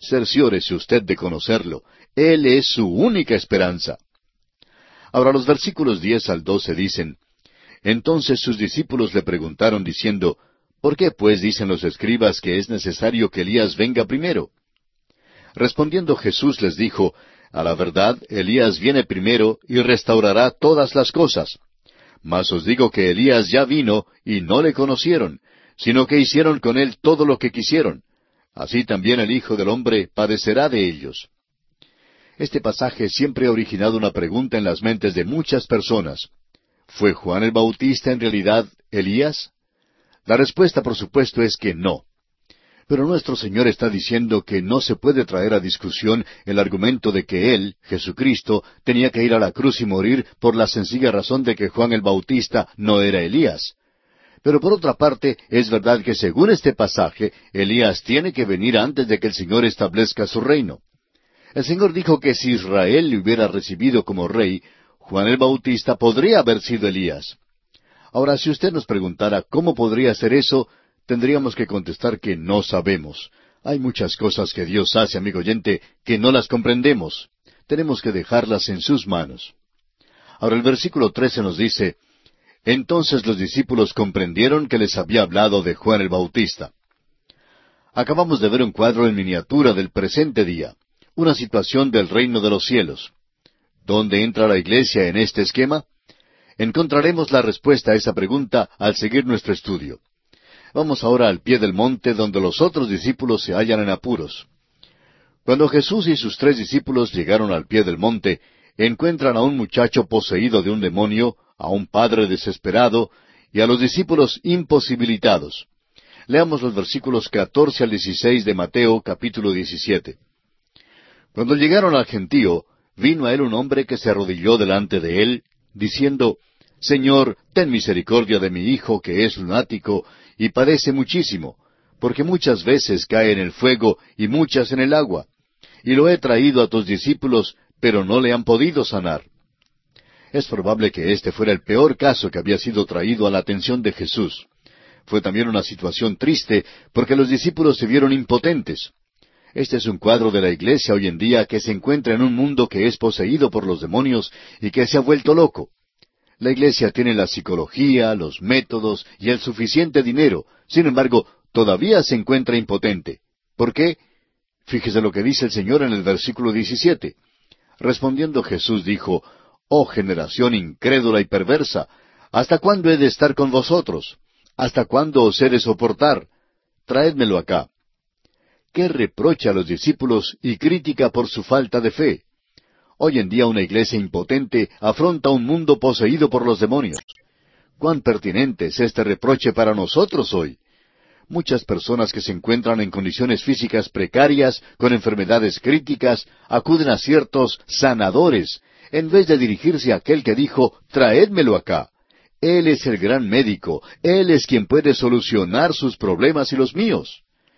cerciórese usted de conocerlo. Él es su única esperanza. Ahora los versículos diez al doce dicen, Entonces sus discípulos le preguntaron diciendo, ¿Por qué pues dicen los escribas que es necesario que Elías venga primero? Respondiendo Jesús les dijo, A la verdad, Elías viene primero y restaurará todas las cosas. Mas os digo que Elías ya vino y no le conocieron, sino que hicieron con él todo lo que quisieron. Así también el Hijo del Hombre padecerá de ellos. Este pasaje siempre ha originado una pregunta en las mentes de muchas personas. ¿Fue Juan el Bautista en realidad Elías? La respuesta, por supuesto, es que no. Pero nuestro Señor está diciendo que no se puede traer a discusión el argumento de que Él, Jesucristo, tenía que ir a la cruz y morir por la sencilla razón de que Juan el Bautista no era Elías. Pero por otra parte, es verdad que según este pasaje, Elías tiene que venir antes de que el Señor establezca su reino. El Señor dijo que si Israel le hubiera recibido como rey, Juan el Bautista podría haber sido Elías. Ahora, si usted nos preguntara cómo podría ser eso, tendríamos que contestar que no sabemos. Hay muchas cosas que Dios hace, amigo oyente, que no las comprendemos. Tenemos que dejarlas en sus manos. Ahora el versículo trece nos dice, Entonces los discípulos comprendieron que les había hablado de Juan el Bautista. Acabamos de ver un cuadro en miniatura del presente día, una situación del reino de los cielos. ¿Dónde entra la iglesia en este esquema? Encontraremos la respuesta a esa pregunta al seguir nuestro estudio. Vamos ahora al pie del monte donde los otros discípulos se hallan en apuros. Cuando Jesús y sus tres discípulos llegaron al pie del monte, encuentran a un muchacho poseído de un demonio, a un padre desesperado y a los discípulos imposibilitados. Leamos los versículos catorce al dieciséis de Mateo capítulo diecisiete. Cuando llegaron al gentío, vino a él un hombre que se arrodilló delante de él, diciendo, Señor, ten misericordia de mi hijo que es lunático y padece muchísimo, porque muchas veces cae en el fuego y muchas en el agua. Y lo he traído a tus discípulos, pero no le han podido sanar. Es probable que este fuera el peor caso que había sido traído a la atención de Jesús. Fue también una situación triste, porque los discípulos se vieron impotentes. Este es un cuadro de la iglesia hoy en día que se encuentra en un mundo que es poseído por los demonios y que se ha vuelto loco. La iglesia tiene la psicología, los métodos y el suficiente dinero. Sin embargo, todavía se encuentra impotente. ¿Por qué? Fíjese lo que dice el Señor en el versículo diecisiete. Respondiendo Jesús dijo, Oh generación incrédula y perversa, ¿hasta cuándo he de estar con vosotros? ¿Hasta cuándo os he de soportar? Traédmelo acá. ¿Qué reprocha a los discípulos y crítica por su falta de fe? Hoy en día una iglesia impotente afronta un mundo poseído por los demonios. ¿Cuán pertinente es este reproche para nosotros hoy? Muchas personas que se encuentran en condiciones físicas precarias, con enfermedades críticas, acuden a ciertos sanadores, en vez de dirigirse a aquel que dijo, traédmelo acá. Él es el gran médico, Él es quien puede solucionar sus problemas y los míos.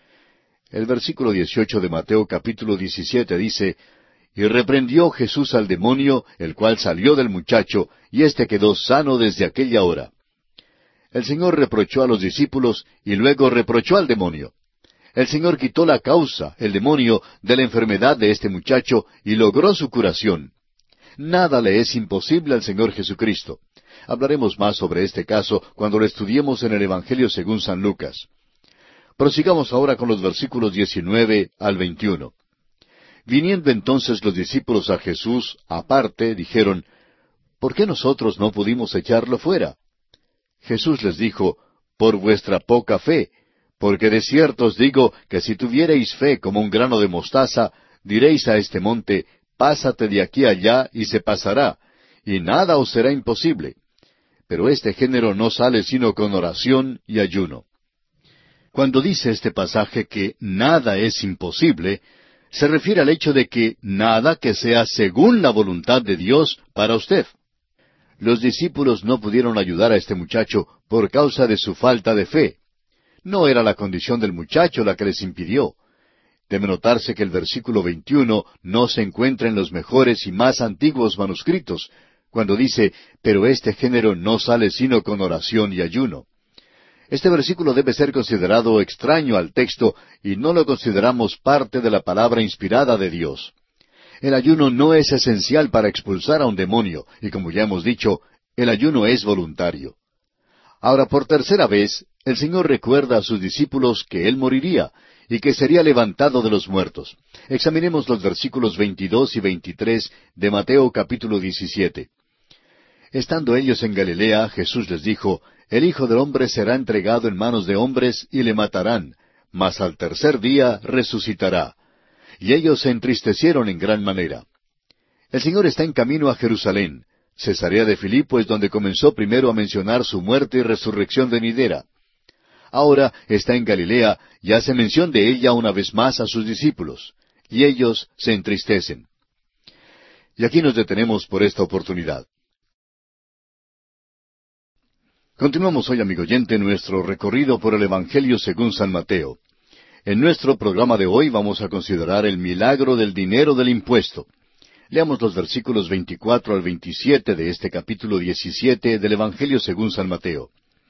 El versículo dieciocho de Mateo capítulo diecisiete dice, Y reprendió Jesús al demonio, el cual salió del muchacho, y éste quedó sano desde aquella hora. El Señor reprochó a los discípulos, y luego reprochó al demonio. El Señor quitó la causa, el demonio, de la enfermedad de este muchacho, y logró su curación. Nada le es imposible al Señor Jesucristo. Hablaremos más sobre este caso cuando lo estudiemos en el Evangelio según San Lucas. Prosigamos ahora con los versículos diecinueve al veintiuno. Viniendo entonces los discípulos a Jesús, aparte, dijeron, ¿Por qué nosotros no pudimos echarlo fuera? Jesús les dijo, Por vuestra poca fe, porque de cierto os digo que si tuviereis fe como un grano de mostaza, diréis a este monte, Pásate de aquí allá, y se pasará, y nada os será imposible. Pero este género no sale sino con oración y ayuno. Cuando dice este pasaje que nada es imposible, se refiere al hecho de que nada que sea según la voluntad de Dios para usted. Los discípulos no pudieron ayudar a este muchacho por causa de su falta de fe. No era la condición del muchacho la que les impidió. Debe notarse que el versículo veintiuno no se encuentra en los mejores y más antiguos manuscritos, cuando dice, pero este género no sale sino con oración y ayuno. Este versículo debe ser considerado extraño al texto y no lo consideramos parte de la palabra inspirada de Dios. El ayuno no es esencial para expulsar a un demonio, y como ya hemos dicho, el ayuno es voluntario. Ahora, por tercera vez, el Señor recuerda a sus discípulos que Él moriría y que sería levantado de los muertos. Examinemos los versículos veintidós y veintitrés de Mateo capítulo diecisiete. Estando ellos en Galilea, Jesús les dijo, El Hijo del Hombre será entregado en manos de hombres y le matarán, mas al tercer día resucitará. Y ellos se entristecieron en gran manera. El Señor está en camino a Jerusalén. Cesarea de Filipo es donde comenzó primero a mencionar su muerte y resurrección venidera. Ahora está en Galilea y hace mención de ella una vez más a sus discípulos, y ellos se entristecen. Y aquí nos detenemos por esta oportunidad. Continuamos hoy, amigo oyente, nuestro recorrido por el Evangelio según San Mateo. En nuestro programa de hoy vamos a considerar el milagro del dinero del impuesto. Leamos los versículos veinticuatro al veintisiete de este capítulo diecisiete del Evangelio según San Mateo.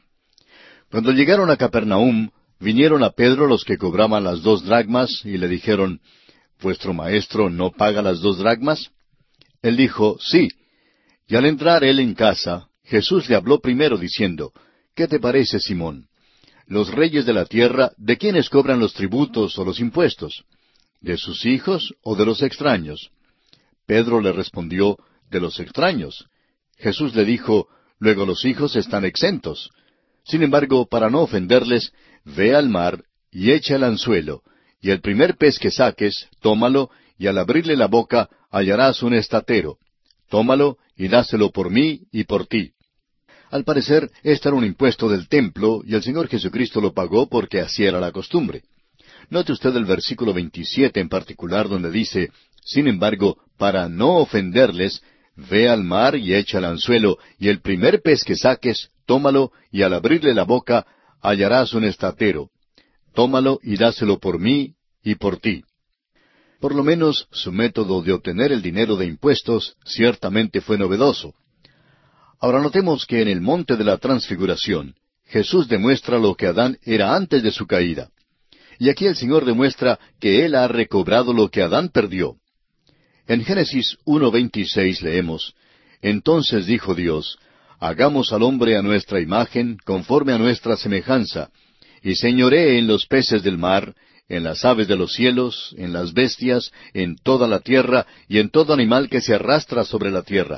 Cuando llegaron a Capernaum, vinieron a Pedro los que cobraban las dos dracmas, y le dijeron, ¿Vuestro maestro no paga las dos dracmas? Él dijo, Sí. Y al entrar él en casa, Jesús le habló primero diciendo, ¿Qué te parece, Simón? Los reyes de la tierra, ¿de quiénes cobran los tributos o los impuestos? ¿De sus hijos o de los extraños? Pedro le respondió, de los extraños. Jesús le dijo, luego los hijos están exentos. Sin embargo, para no ofenderles, ve al mar y echa el anzuelo, y el primer pez que saques, tómalo, y al abrirle la boca hallarás un estatero. Tómalo y dáselo por mí y por ti. Al parecer, este era un impuesto del templo, y el Señor Jesucristo lo pagó porque así era la costumbre. Note usted el versículo veintisiete en particular, donde dice, sin embargo, para no ofenderles, ve al mar y echa el anzuelo, y el primer pez que saques, tómalo, y al abrirle la boca hallarás un estatero. Tómalo y dáselo por mí y por ti. Por lo menos su método de obtener el dinero de impuestos ciertamente fue novedoso. Ahora notemos que en el monte de la transfiguración, Jesús demuestra lo que Adán era antes de su caída. Y aquí el Señor demuestra que Él ha recobrado lo que Adán perdió. En Génesis uno veintiséis leemos, Entonces dijo Dios, Hagamos al hombre a nuestra imagen, conforme a nuestra semejanza, y señoree en los peces del mar, en las aves de los cielos, en las bestias, en toda la tierra, y en todo animal que se arrastra sobre la tierra.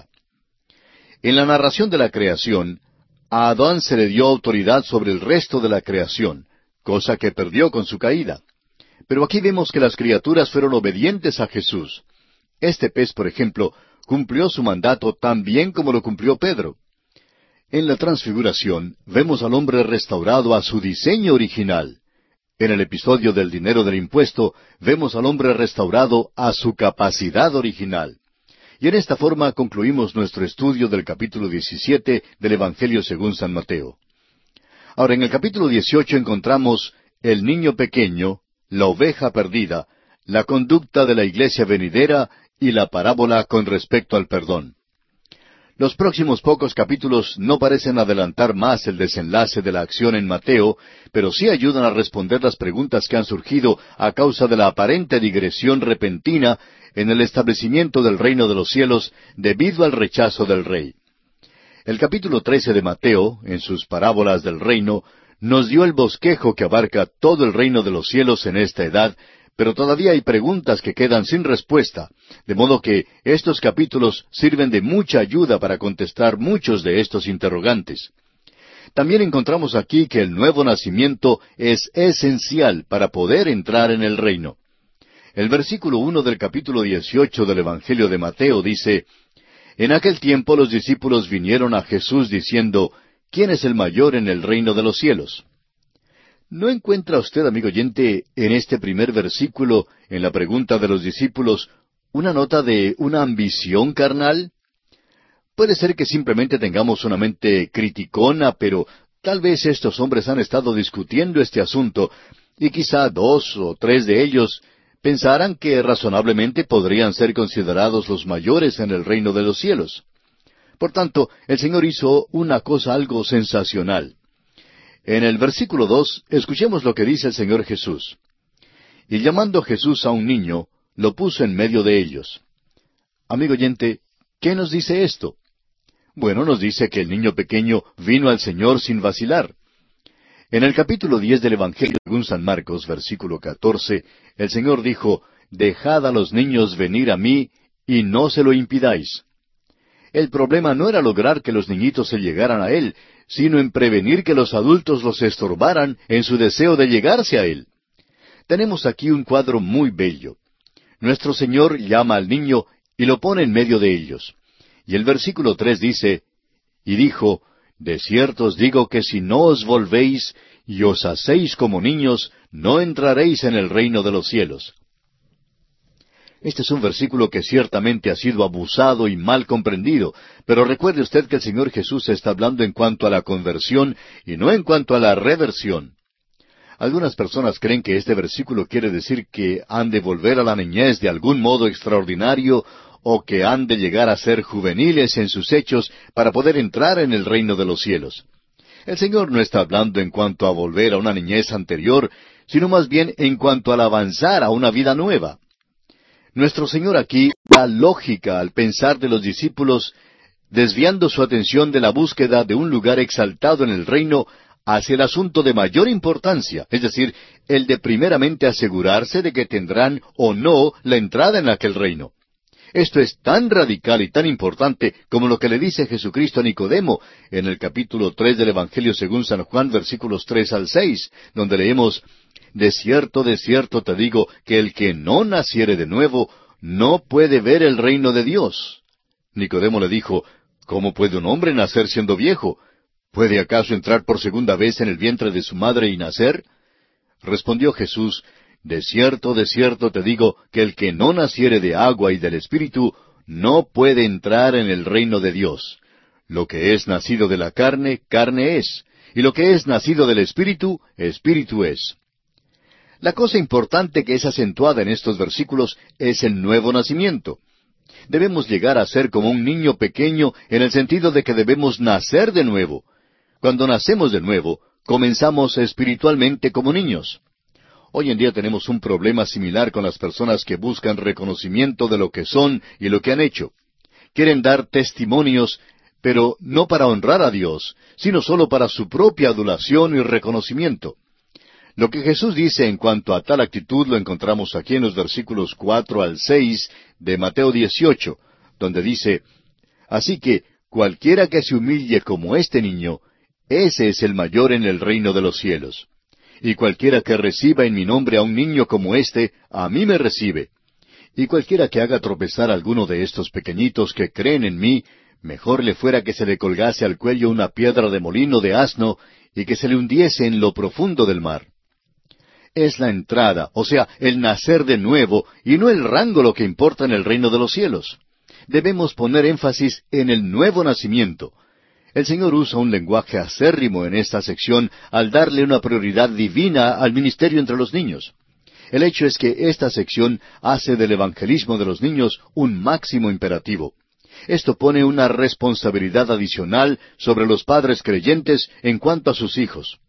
En la narración de la creación, a Adán se le dio autoridad sobre el resto de la creación, cosa que perdió con su caída. Pero aquí vemos que las criaturas fueron obedientes a Jesús. Este pez, por ejemplo, cumplió su mandato tan bien como lo cumplió Pedro. En la transfiguración, vemos al hombre restaurado a su diseño original. En el episodio del dinero del impuesto, vemos al hombre restaurado a su capacidad original. Y en esta forma concluimos nuestro estudio del capítulo diecisiete del Evangelio según San Mateo. Ahora, en el capítulo dieciocho encontramos el niño pequeño, la oveja perdida, la conducta de la iglesia venidera y la parábola con respecto al perdón. Los próximos pocos capítulos no parecen adelantar más el desenlace de la acción en Mateo, pero sí ayudan a responder las preguntas que han surgido a causa de la aparente digresión repentina en el establecimiento del reino de los cielos debido al rechazo del rey. El capítulo trece de Mateo, en sus parábolas del reino, nos dio el bosquejo que abarca todo el reino de los cielos en esta edad, pero todavía hay preguntas que quedan sin respuesta, de modo que estos capítulos sirven de mucha ayuda para contestar muchos de estos interrogantes. También encontramos aquí que el nuevo nacimiento es esencial para poder entrar en el reino. El versículo uno del capítulo dieciocho del Evangelio de Mateo dice, En aquel tiempo los discípulos vinieron a Jesús diciendo, ¿Quién es el mayor en el reino de los cielos? ¿No encuentra usted, amigo oyente, en este primer versículo, en la pregunta de los discípulos, una nota de una ambición carnal? Puede ser que simplemente tengamos una mente criticona, pero tal vez estos hombres han estado discutiendo este asunto, y quizá dos o tres de ellos pensaran que razonablemente podrían ser considerados los mayores en el reino de los cielos. Por tanto, el Señor hizo una cosa algo sensacional. En el versículo dos, escuchemos lo que dice el Señor Jesús. Y llamando Jesús a un niño, lo puso en medio de ellos. Amigo oyente, ¿qué nos dice esto? Bueno, nos dice que el niño pequeño vino al Señor sin vacilar. En el capítulo diez del Evangelio según San Marcos, versículo catorce, el Señor dijo, «Dejad a los niños venir a mí, y no se lo impidáis». El problema no era lograr que los niñitos se llegaran a Él, sino en prevenir que los adultos los estorbaran en su deseo de llegarse a Él. Tenemos aquí un cuadro muy bello. Nuestro Señor llama al niño y lo pone en medio de ellos. Y el versículo tres dice, «Y dijo, de cierto os digo que si no os volvéis y os hacéis como niños, no entraréis en el reino de los cielos». Este es un versículo que ciertamente ha sido abusado y mal comprendido, pero recuerde usted que el Señor Jesús está hablando en cuanto a la conversión y no en cuanto a la reversión. Algunas personas creen que este versículo quiere decir que han de volver a la niñez de algún modo extraordinario o que han de llegar a ser juveniles en sus hechos para poder entrar en el reino de los cielos. El Señor no está hablando en cuanto a volver a una niñez anterior, sino más bien en cuanto al avanzar a una vida nueva. Nuestro Señor aquí da lógica al pensar de los discípulos, desviando su atención de la búsqueda de un lugar exaltado en el reino hacia el asunto de mayor importancia, es decir, el de primeramente asegurarse de que tendrán o no la entrada en aquel reino. Esto es tan radical y tan importante como lo que le dice Jesucristo a Nicodemo en el capítulo tres del Evangelio según San Juan, versículos tres al seis, donde leemos, «De cierto, de cierto te digo, que el que no naciere de nuevo, no puede ver el reino de Dios». Nicodemo le dijo, «¿Cómo puede un hombre nacer siendo viejo? ¿Puede acaso entrar por segunda vez en el vientre de su madre y nacer?» Respondió Jesús, «De cierto, de cierto te digo, que el que no naciere de agua y del Espíritu, no puede entrar en el reino de Dios. Lo que es nacido de la carne, carne es, y lo que es nacido del Espíritu, Espíritu es». La cosa importante que es acentuada en estos versículos es el nuevo nacimiento. Debemos llegar a ser como un niño pequeño en el sentido de que debemos nacer de nuevo. Cuando nacemos de nuevo, comenzamos espiritualmente como niños. Hoy en día tenemos un problema similar con las personas que buscan reconocimiento de lo que son y lo que han hecho. Quieren dar testimonios, pero no para honrar a Dios, sino solo para su propia adulación y reconocimiento. Lo que Jesús dice en cuanto a tal actitud lo encontramos aquí en los versículos cuatro al seis de Mateo dieciocho, donde dice, «Así que cualquiera que se humille como este niño, ese es el mayor en el reino de los cielos. Y cualquiera que reciba en mi nombre a un niño como éste, a mí me recibe. Y cualquiera que haga tropezar a alguno de estos pequeñitos que creen en mí, mejor le fuera que se le colgase al cuello una piedra de molino de asno y que se le hundiese en lo profundo del mar». Es la entrada, o sea, el nacer de nuevo, y no el rango lo que importa en el reino de los cielos. Debemos poner énfasis en el nuevo nacimiento. El Señor usa un lenguaje acérrimo en esta sección al darle una prioridad divina al ministerio entre los niños. El hecho es que esta sección hace del evangelismo de los niños un máximo imperativo. Esto pone una responsabilidad adicional sobre los padres creyentes en cuanto a sus hijos.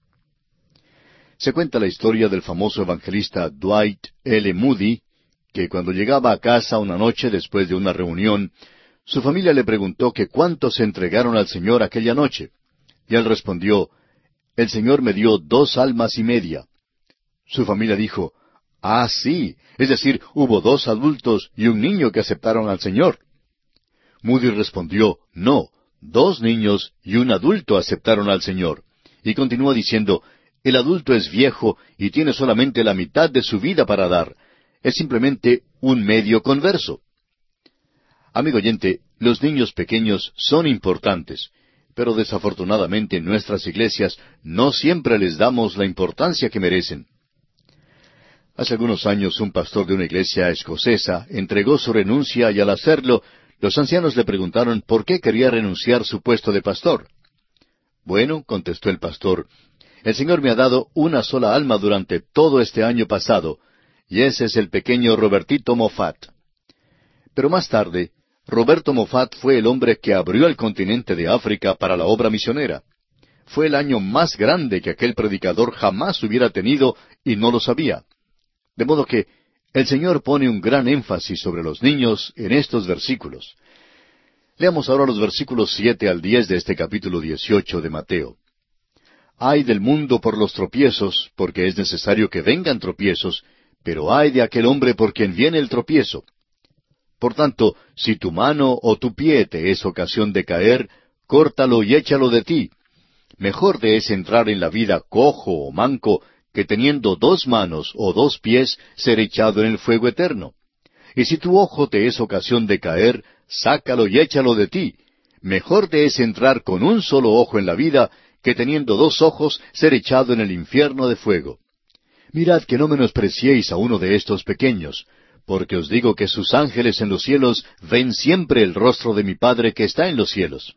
Se cuenta la historia del famoso evangelista Dwight L. Moody, que cuando llegaba a casa una noche después de una reunión, su familia le preguntó que cuántos se entregaron al Señor aquella noche. Y él respondió, «El Señor me dio dos almas y media». Su familia dijo, «Ah, sí, es decir, hubo dos adultos y un niño que aceptaron al Señor». Moody respondió, «No, dos niños y un adulto aceptaron al Señor». Y continuó diciendo, «El adulto es viejo y tiene solamente la mitad de su vida para dar. Es simplemente un medio converso». Amigo oyente, los niños pequeños son importantes, pero desafortunadamente en nuestras iglesias no siempre les damos la importancia que merecen. Hace algunos años un pastor de una iglesia escocesa entregó su renuncia y al hacerlo, los ancianos le preguntaron por qué quería renunciar su puesto de pastor. «Bueno», contestó el pastor, «el Señor me ha dado una sola alma durante todo este año pasado, y ese es el pequeño Robertito Moffat». Pero más tarde, Roberto Moffat fue el hombre que abrió el continente de África para la obra misionera. fue el año más grande que aquel predicador jamás hubiera tenido y no lo sabía. De modo que el Señor pone un gran énfasis sobre los niños en estos versículos. Leamos ahora los versículos siete al diez de este capítulo dieciocho de Mateo. Ay del mundo por los tropiezos, porque es necesario que vengan tropiezos, pero ay de aquel hombre por quien viene el tropiezo. Por tanto, si tu mano o tu pie te es ocasión de caer, córtalo y échalo de ti. Mejor te es entrar en la vida cojo o manco, que teniendo dos manos o dos pies, ser echado en el fuego eterno. Y si tu ojo te es ocasión de caer, sácalo y échalo de ti. Mejor te es entrar con un solo ojo en la vida, que teniendo dos ojos, ser echado en el infierno de fuego. Mirad que no menospreciéis a uno de estos pequeños, porque os digo que sus ángeles en los cielos ven siempre el rostro de mi Padre que está en los cielos.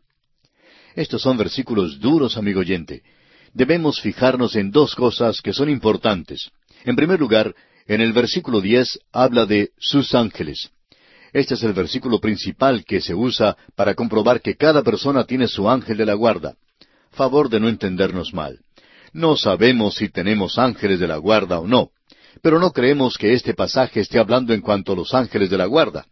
Estos son versículos duros, amigo oyente. Debemos fijarnos en dos cosas que son importantes. En primer lugar, en el versículo diez habla de sus ángeles. Este es el versículo principal que se usa para comprobar que cada persona tiene su ángel de la guarda. Favor de no entendernos mal. No sabemos si tenemos ángeles de la guarda o no, pero no creemos que este pasaje esté hablando en cuanto a los ángeles de la guarda.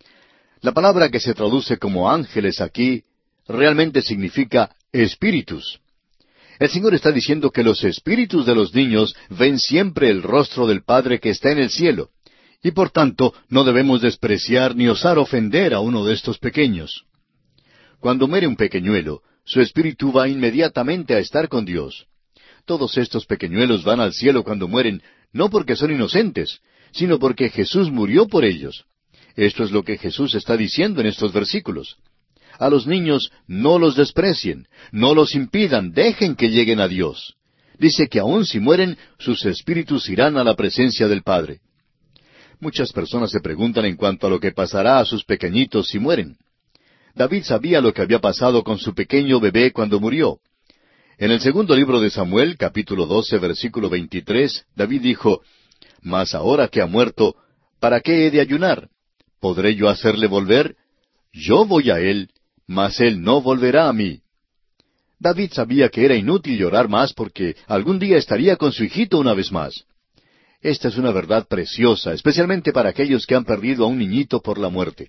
La palabra que se traduce como ángeles aquí realmente significa espíritus. El Señor está diciendo que los espíritus de los niños ven siempre el rostro del Padre que está en el cielo, y por tanto no debemos despreciar ni osar ofender a uno de estos pequeños. Cuando muere un pequeñuelo, su espíritu va inmediatamente a estar con Dios. Todos estos pequeñuelos van al cielo cuando mueren, no porque son inocentes, sino porque Jesús murió por ellos. Esto es lo que Jesús está diciendo en estos versículos. A los niños no los desprecien, no los impidan, dejen que lleguen a Dios. Dice que aun si mueren, sus espíritus irán a la presencia del Padre. Muchas personas se preguntan en cuanto a lo que pasará a sus pequeñitos si mueren. David sabía lo que había pasado con su pequeño bebé cuando murió. En el segundo libro de Samuel, capítulo doce, versículo veintitrés, David dijo, «Mas ahora que ha muerto, ¿para qué he de ayunar? ¿Podré yo hacerle volver? Yo voy a él, mas él no volverá a mí». David sabía que era inútil llorar más porque algún día estaría con su hijito una vez más. Esta es una verdad preciosa, especialmente para aquellos que han perdido a un niñito por la muerte.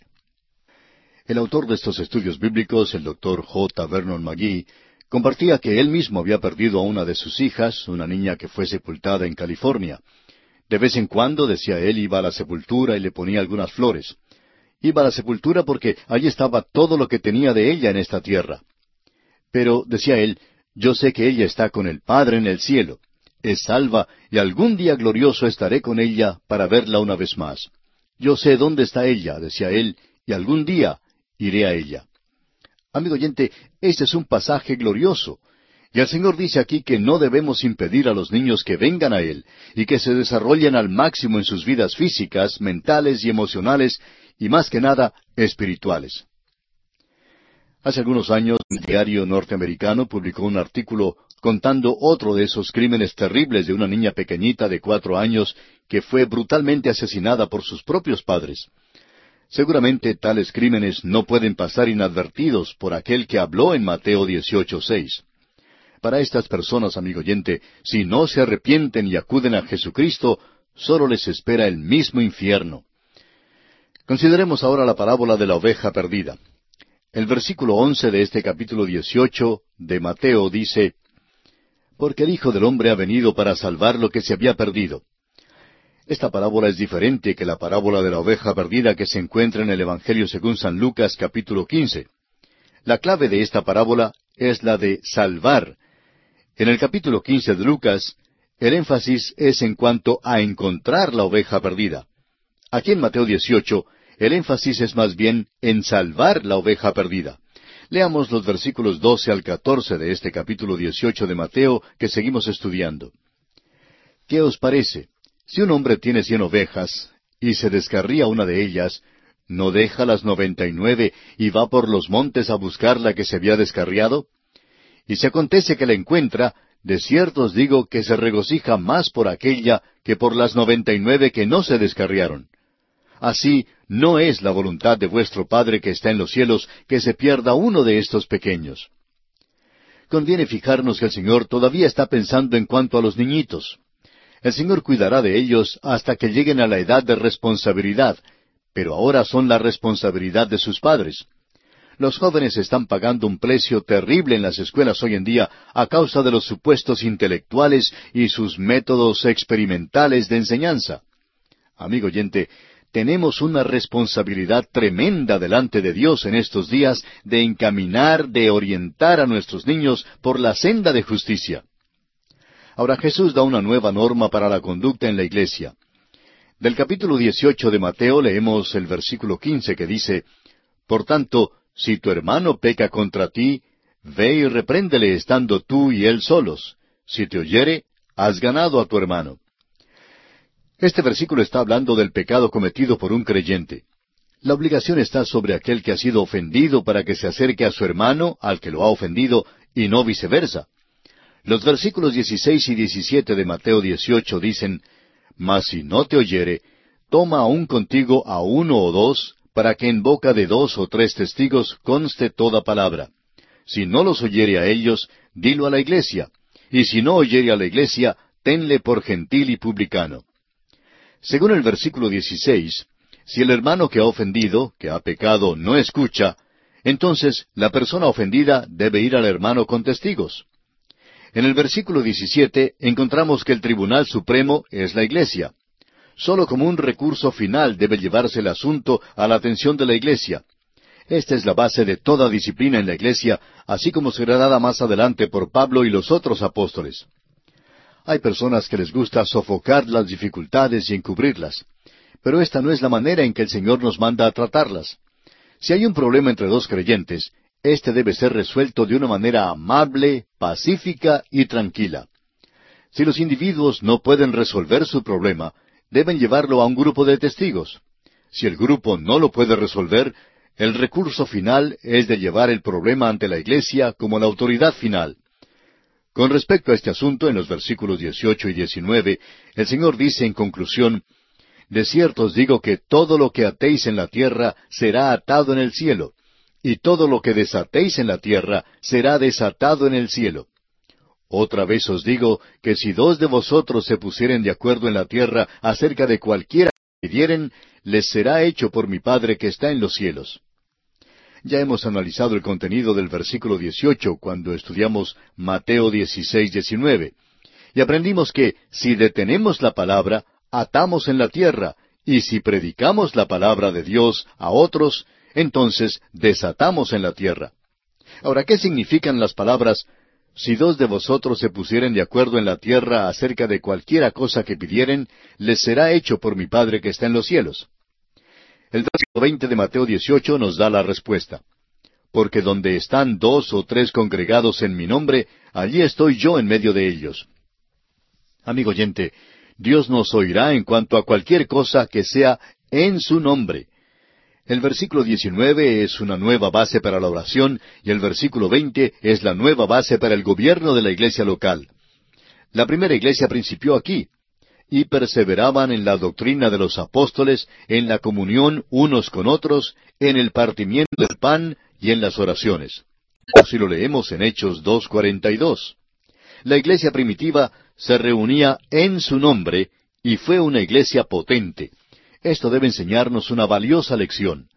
El autor de estos estudios bíblicos, el doctor J. Vernon McGee, compartía que él mismo había perdido a una de sus hijas, una niña que fue sepultada en California. De vez en cuando, decía él, iba a la sepultura y le ponía algunas flores. Iba a la sepultura porque allí estaba todo lo que tenía de ella en esta tierra. Pero, decía él, yo sé que ella está con el Padre en el cielo. Es salva y algún día glorioso estaré con ella para verla una vez más. Yo sé dónde está ella, decía él, y algún día iré a ella. Amigo oyente, este es un pasaje glorioso. Y el Señor dice aquí que no debemos impedir a los niños que vengan a Él y que se desarrollen al máximo en sus vidas físicas, mentales y emocionales, y más que nada, espirituales. Hace algunos años, un diario norteamericano publicó un artículo contando otro de esos crímenes terribles de una niña pequeñita de cuatro años que fue brutalmente asesinada por sus propios padres. Seguramente tales crímenes no pueden pasar inadvertidos por aquel que habló en Mateo dieciocho seis. Para estas personas, amigo oyente, si no se arrepienten y acuden a Jesucristo, solo les espera el mismo infierno. Consideremos ahora la parábola de la oveja perdida. El versículo once de este capítulo dieciocho de Mateo dice, «Porque el Hijo del Hombre ha venido para salvar lo que se había perdido». Esta parábola es diferente que la parábola de la oveja perdida que se encuentra en el Evangelio según San Lucas capítulo quince. La clave de esta parábola es la de salvar. En el capítulo quince de Lucas, el énfasis es en cuanto a encontrar la oveja perdida. Aquí en Mateo dieciocho, el énfasis es más bien en salvar la oveja perdida. Leamos los versículos doce al catorce de este capítulo dieciocho de Mateo que seguimos estudiando. ¿Qué os parece? Si un hombre tiene cien ovejas, y se descarría una de ellas, ¿no deja las noventa y nueve y va por los montes a buscar la que se había descarriado? Y si acontece que la encuentra, de cierto os digo que se regocija más por aquella que por las noventa y nueve que no se descarriaron. Así no es la voluntad de vuestro Padre que está en los cielos que se pierda uno de estos pequeños. conviene fijarnos que el Señor todavía está pensando en cuanto a los niñitos. El Señor cuidará de ellos hasta que lleguen a la edad de responsabilidad, pero ahora son la responsabilidad de sus padres. Los jóvenes están pagando un precio terrible en las escuelas hoy en día a causa de los supuestos intelectuales y sus métodos experimentales de enseñanza. Amigo oyente, tenemos una responsabilidad tremenda delante de Dios en estos días de encaminar, de orientar a nuestros niños por la senda de justicia. Ahora Jesús da una nueva norma para la conducta en la iglesia. Del capítulo dieciocho de Mateo leemos el versículo quince que dice, «Por tanto, si tu hermano peca contra ti, ve y repréndele estando tú y él solos. Si te oyere, has ganado a tu hermano». Este versículo está hablando del pecado cometido por un creyente. La obligación está sobre aquel que ha sido ofendido para que se acerque a su hermano, al que lo ha ofendido, y no viceversa. Los versículos dieciséis y diecisiete de Mateo dieciocho dicen, «Mas si no te oyere, toma aún contigo a uno o dos, para que en boca de dos o tres testigos conste toda palabra. Si no los oyere a ellos, dilo a la iglesia, y si no oyere a la iglesia, tenle por gentil y publicano». Según el versículo dieciséis, si el hermano que ha ofendido, que ha pecado, no escucha, entonces la persona ofendida debe ir al hermano con testigos. En el versículo diecisiete encontramos que el Tribunal Supremo es la iglesia. Solo como un recurso final debe llevarse el asunto a la atención de la iglesia. Esta es la base de toda disciplina en la iglesia, así como será dada más adelante por Pablo y los otros apóstoles. Hay personas que les gusta sofocar las dificultades y encubrirlas, pero esta no es la manera en que el Señor nos manda a tratarlas. Si hay un problema entre dos creyentes, éste debe ser resuelto de una manera amable, pacífica y tranquila. Si los individuos no pueden resolver su problema, deben llevarlo a un grupo de testigos. Si el grupo no lo puede resolver, el recurso final es de llevar el problema ante la iglesia como la autoridad final. Con respecto a este asunto, en los versículos dieciocho y diecinueve, el Señor dice en conclusión, «De cierto os digo que todo lo que atéis en la tierra será atado en el cielo, y todo lo que desatéis en la tierra será desatado en el cielo. Otra vez os digo que si dos de vosotros se pusieren de acuerdo en la tierra acerca de cualquiera que pidieren, les será hecho por mi Padre que está en los cielos». Ya hemos analizado el contenido del versículo dieciocho cuando estudiamos Mateo dieciséis, diecinueve, y aprendimos que si detenemos la palabra, atamos en la tierra, y si predicamos la palabra de Dios a otros, entonces desatamos en la tierra. Ahora, ¿qué significan las palabras, si dos de vosotros se pusieren de acuerdo en la tierra acerca de cualquiera cosa que pidieren, les será hecho por mi Padre que está en los cielos? El versículo veinte de Mateo dieciocho nos da la respuesta. Porque donde están dos o tres congregados en mi nombre, allí estoy yo en medio de ellos. Amigo oyente, Dios nos oirá en cuanto a cualquier cosa que sea en su nombre. El versículo diecinueve es una nueva base para la oración y el versículo veinte es la nueva base para el gobierno de la iglesia local. La primera iglesia principió aquí, y perseveraban en la doctrina de los apóstoles, en la comunión unos con otros, en el partimiento del pan y en las oraciones. Así lo leemos en Hechos dos cuarenta y dos. La iglesia primitiva se reunía en su nombre y fue una iglesia potente. Esto debe enseñarnos una valiosa lección.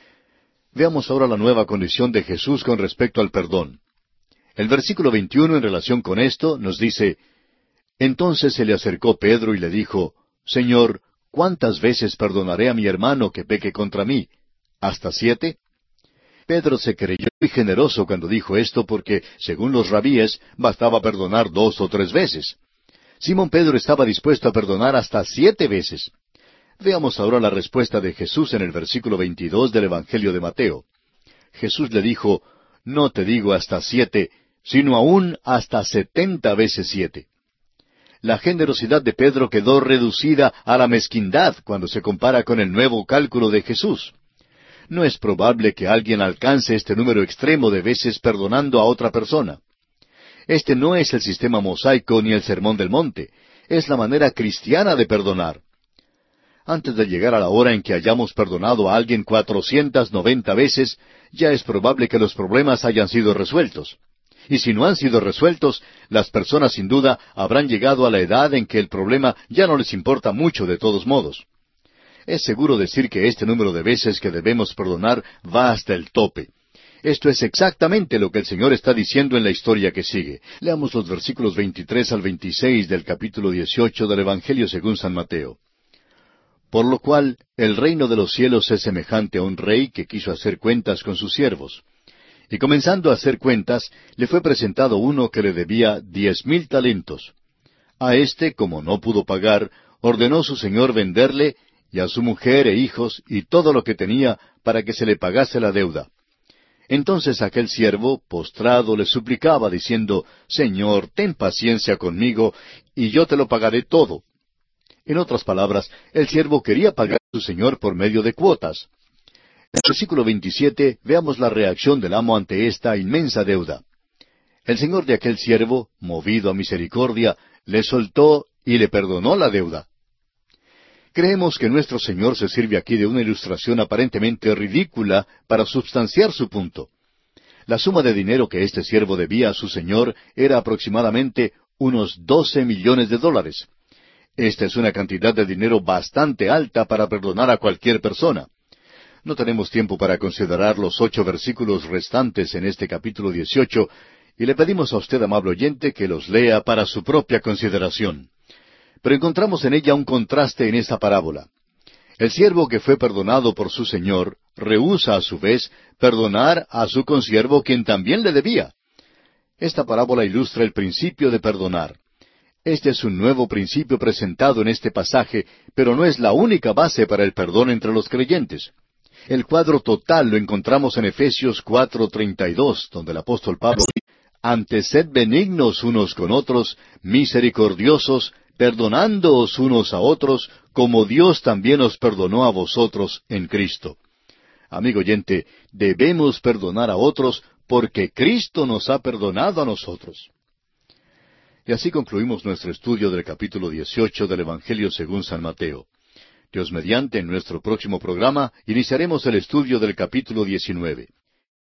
Veamos ahora la nueva condición de Jesús con respecto al perdón. El versículo veintiuno en relación con esto nos dice, «Entonces se le acercó Pedro y le dijo, Señor, ¿cuántas veces perdonaré a mi hermano que peque contra mí? ¿Hasta siete?» Pedro se creyó muy generoso cuando dijo esto porque, según los rabíes, bastaba perdonar dos o tres veces. Simón Pedro estaba dispuesto a perdonar hasta siete veces. Veamos ahora la respuesta de Jesús en el versículo veintidós del Evangelio de Mateo. Jesús le dijo, «No te digo hasta siete, sino aún hasta setenta veces siete». La generosidad de Pedro quedó reducida a la mezquindad cuando se compara con el nuevo cálculo de Jesús. No es probable que alguien alcance este número extremo de veces perdonando a otra persona. Este no es el sistema mosaico ni el sermón del monte, es la manera cristiana de perdonar. Antes de llegar a la hora en que hayamos perdonado a alguien cuatrocientas noventa veces, ya es probable que los problemas hayan sido resueltos. Y si no han sido resueltos, las personas sin duda habrán llegado a la edad en que el problema ya no les importa mucho de todos modos. Es seguro decir que este número de veces que debemos perdonar va hasta el tope. Esto es exactamente lo que el Señor está diciendo en la historia que sigue. Leamos los versículos veintitrés al veintiséis del capítulo dieciocho del Evangelio según San Mateo. Por lo cual, el reino de los cielos es semejante a un rey que quiso hacer cuentas con sus siervos. Y comenzando a hacer cuentas, le fue presentado uno que le debía diez mil talentos. A éste, como no pudo pagar, ordenó su señor venderle, y a su mujer e hijos, y todo lo que tenía, para que se le pagase la deuda. Entonces aquel siervo, postrado, le suplicaba, diciendo, Señor, ten paciencia conmigo, y yo te lo pagaré todo. En otras palabras, el siervo quería pagar a su señor por medio de cuotas. En el versículo veintisiete veamos la reacción del amo ante esta inmensa deuda. El señor de aquel siervo, movido a misericordia, le soltó y le perdonó la deuda. Creemos que nuestro Señor se sirve aquí de una ilustración aparentemente ridícula para substanciar su punto. La suma de dinero que este siervo debía a su señor era aproximadamente unos doce millones de dólares. Esta es una cantidad de dinero bastante alta para perdonar a cualquier persona. No tenemos tiempo para considerar los ocho versículos restantes en este capítulo dieciocho, y le pedimos a usted, amable oyente, que los lea para su propia consideración. Pero encontramos en ella un contraste en esta parábola. El siervo que fue perdonado por su señor rehúsa a su vez perdonar a su consiervo quien también le debía. Esta parábola ilustra el principio de perdonar. Este es un nuevo principio presentado en este pasaje, pero no es la única base para el perdón entre los creyentes. El cuadro total lo encontramos en Efesios cuatro treinta y dos, donde el apóstol Pablo dice, «Antes sed benignos unos con otros, misericordiosos, perdonándoos unos a otros, como Dios también os perdonó a vosotros en Cristo». Amigo oyente, debemos perdonar a otros porque Cristo nos ha perdonado a nosotros. Y así concluimos nuestro estudio del capítulo dieciocho del Evangelio según San Mateo. Dios mediante, en nuestro próximo programa, iniciaremos el estudio del capítulo diecinueve.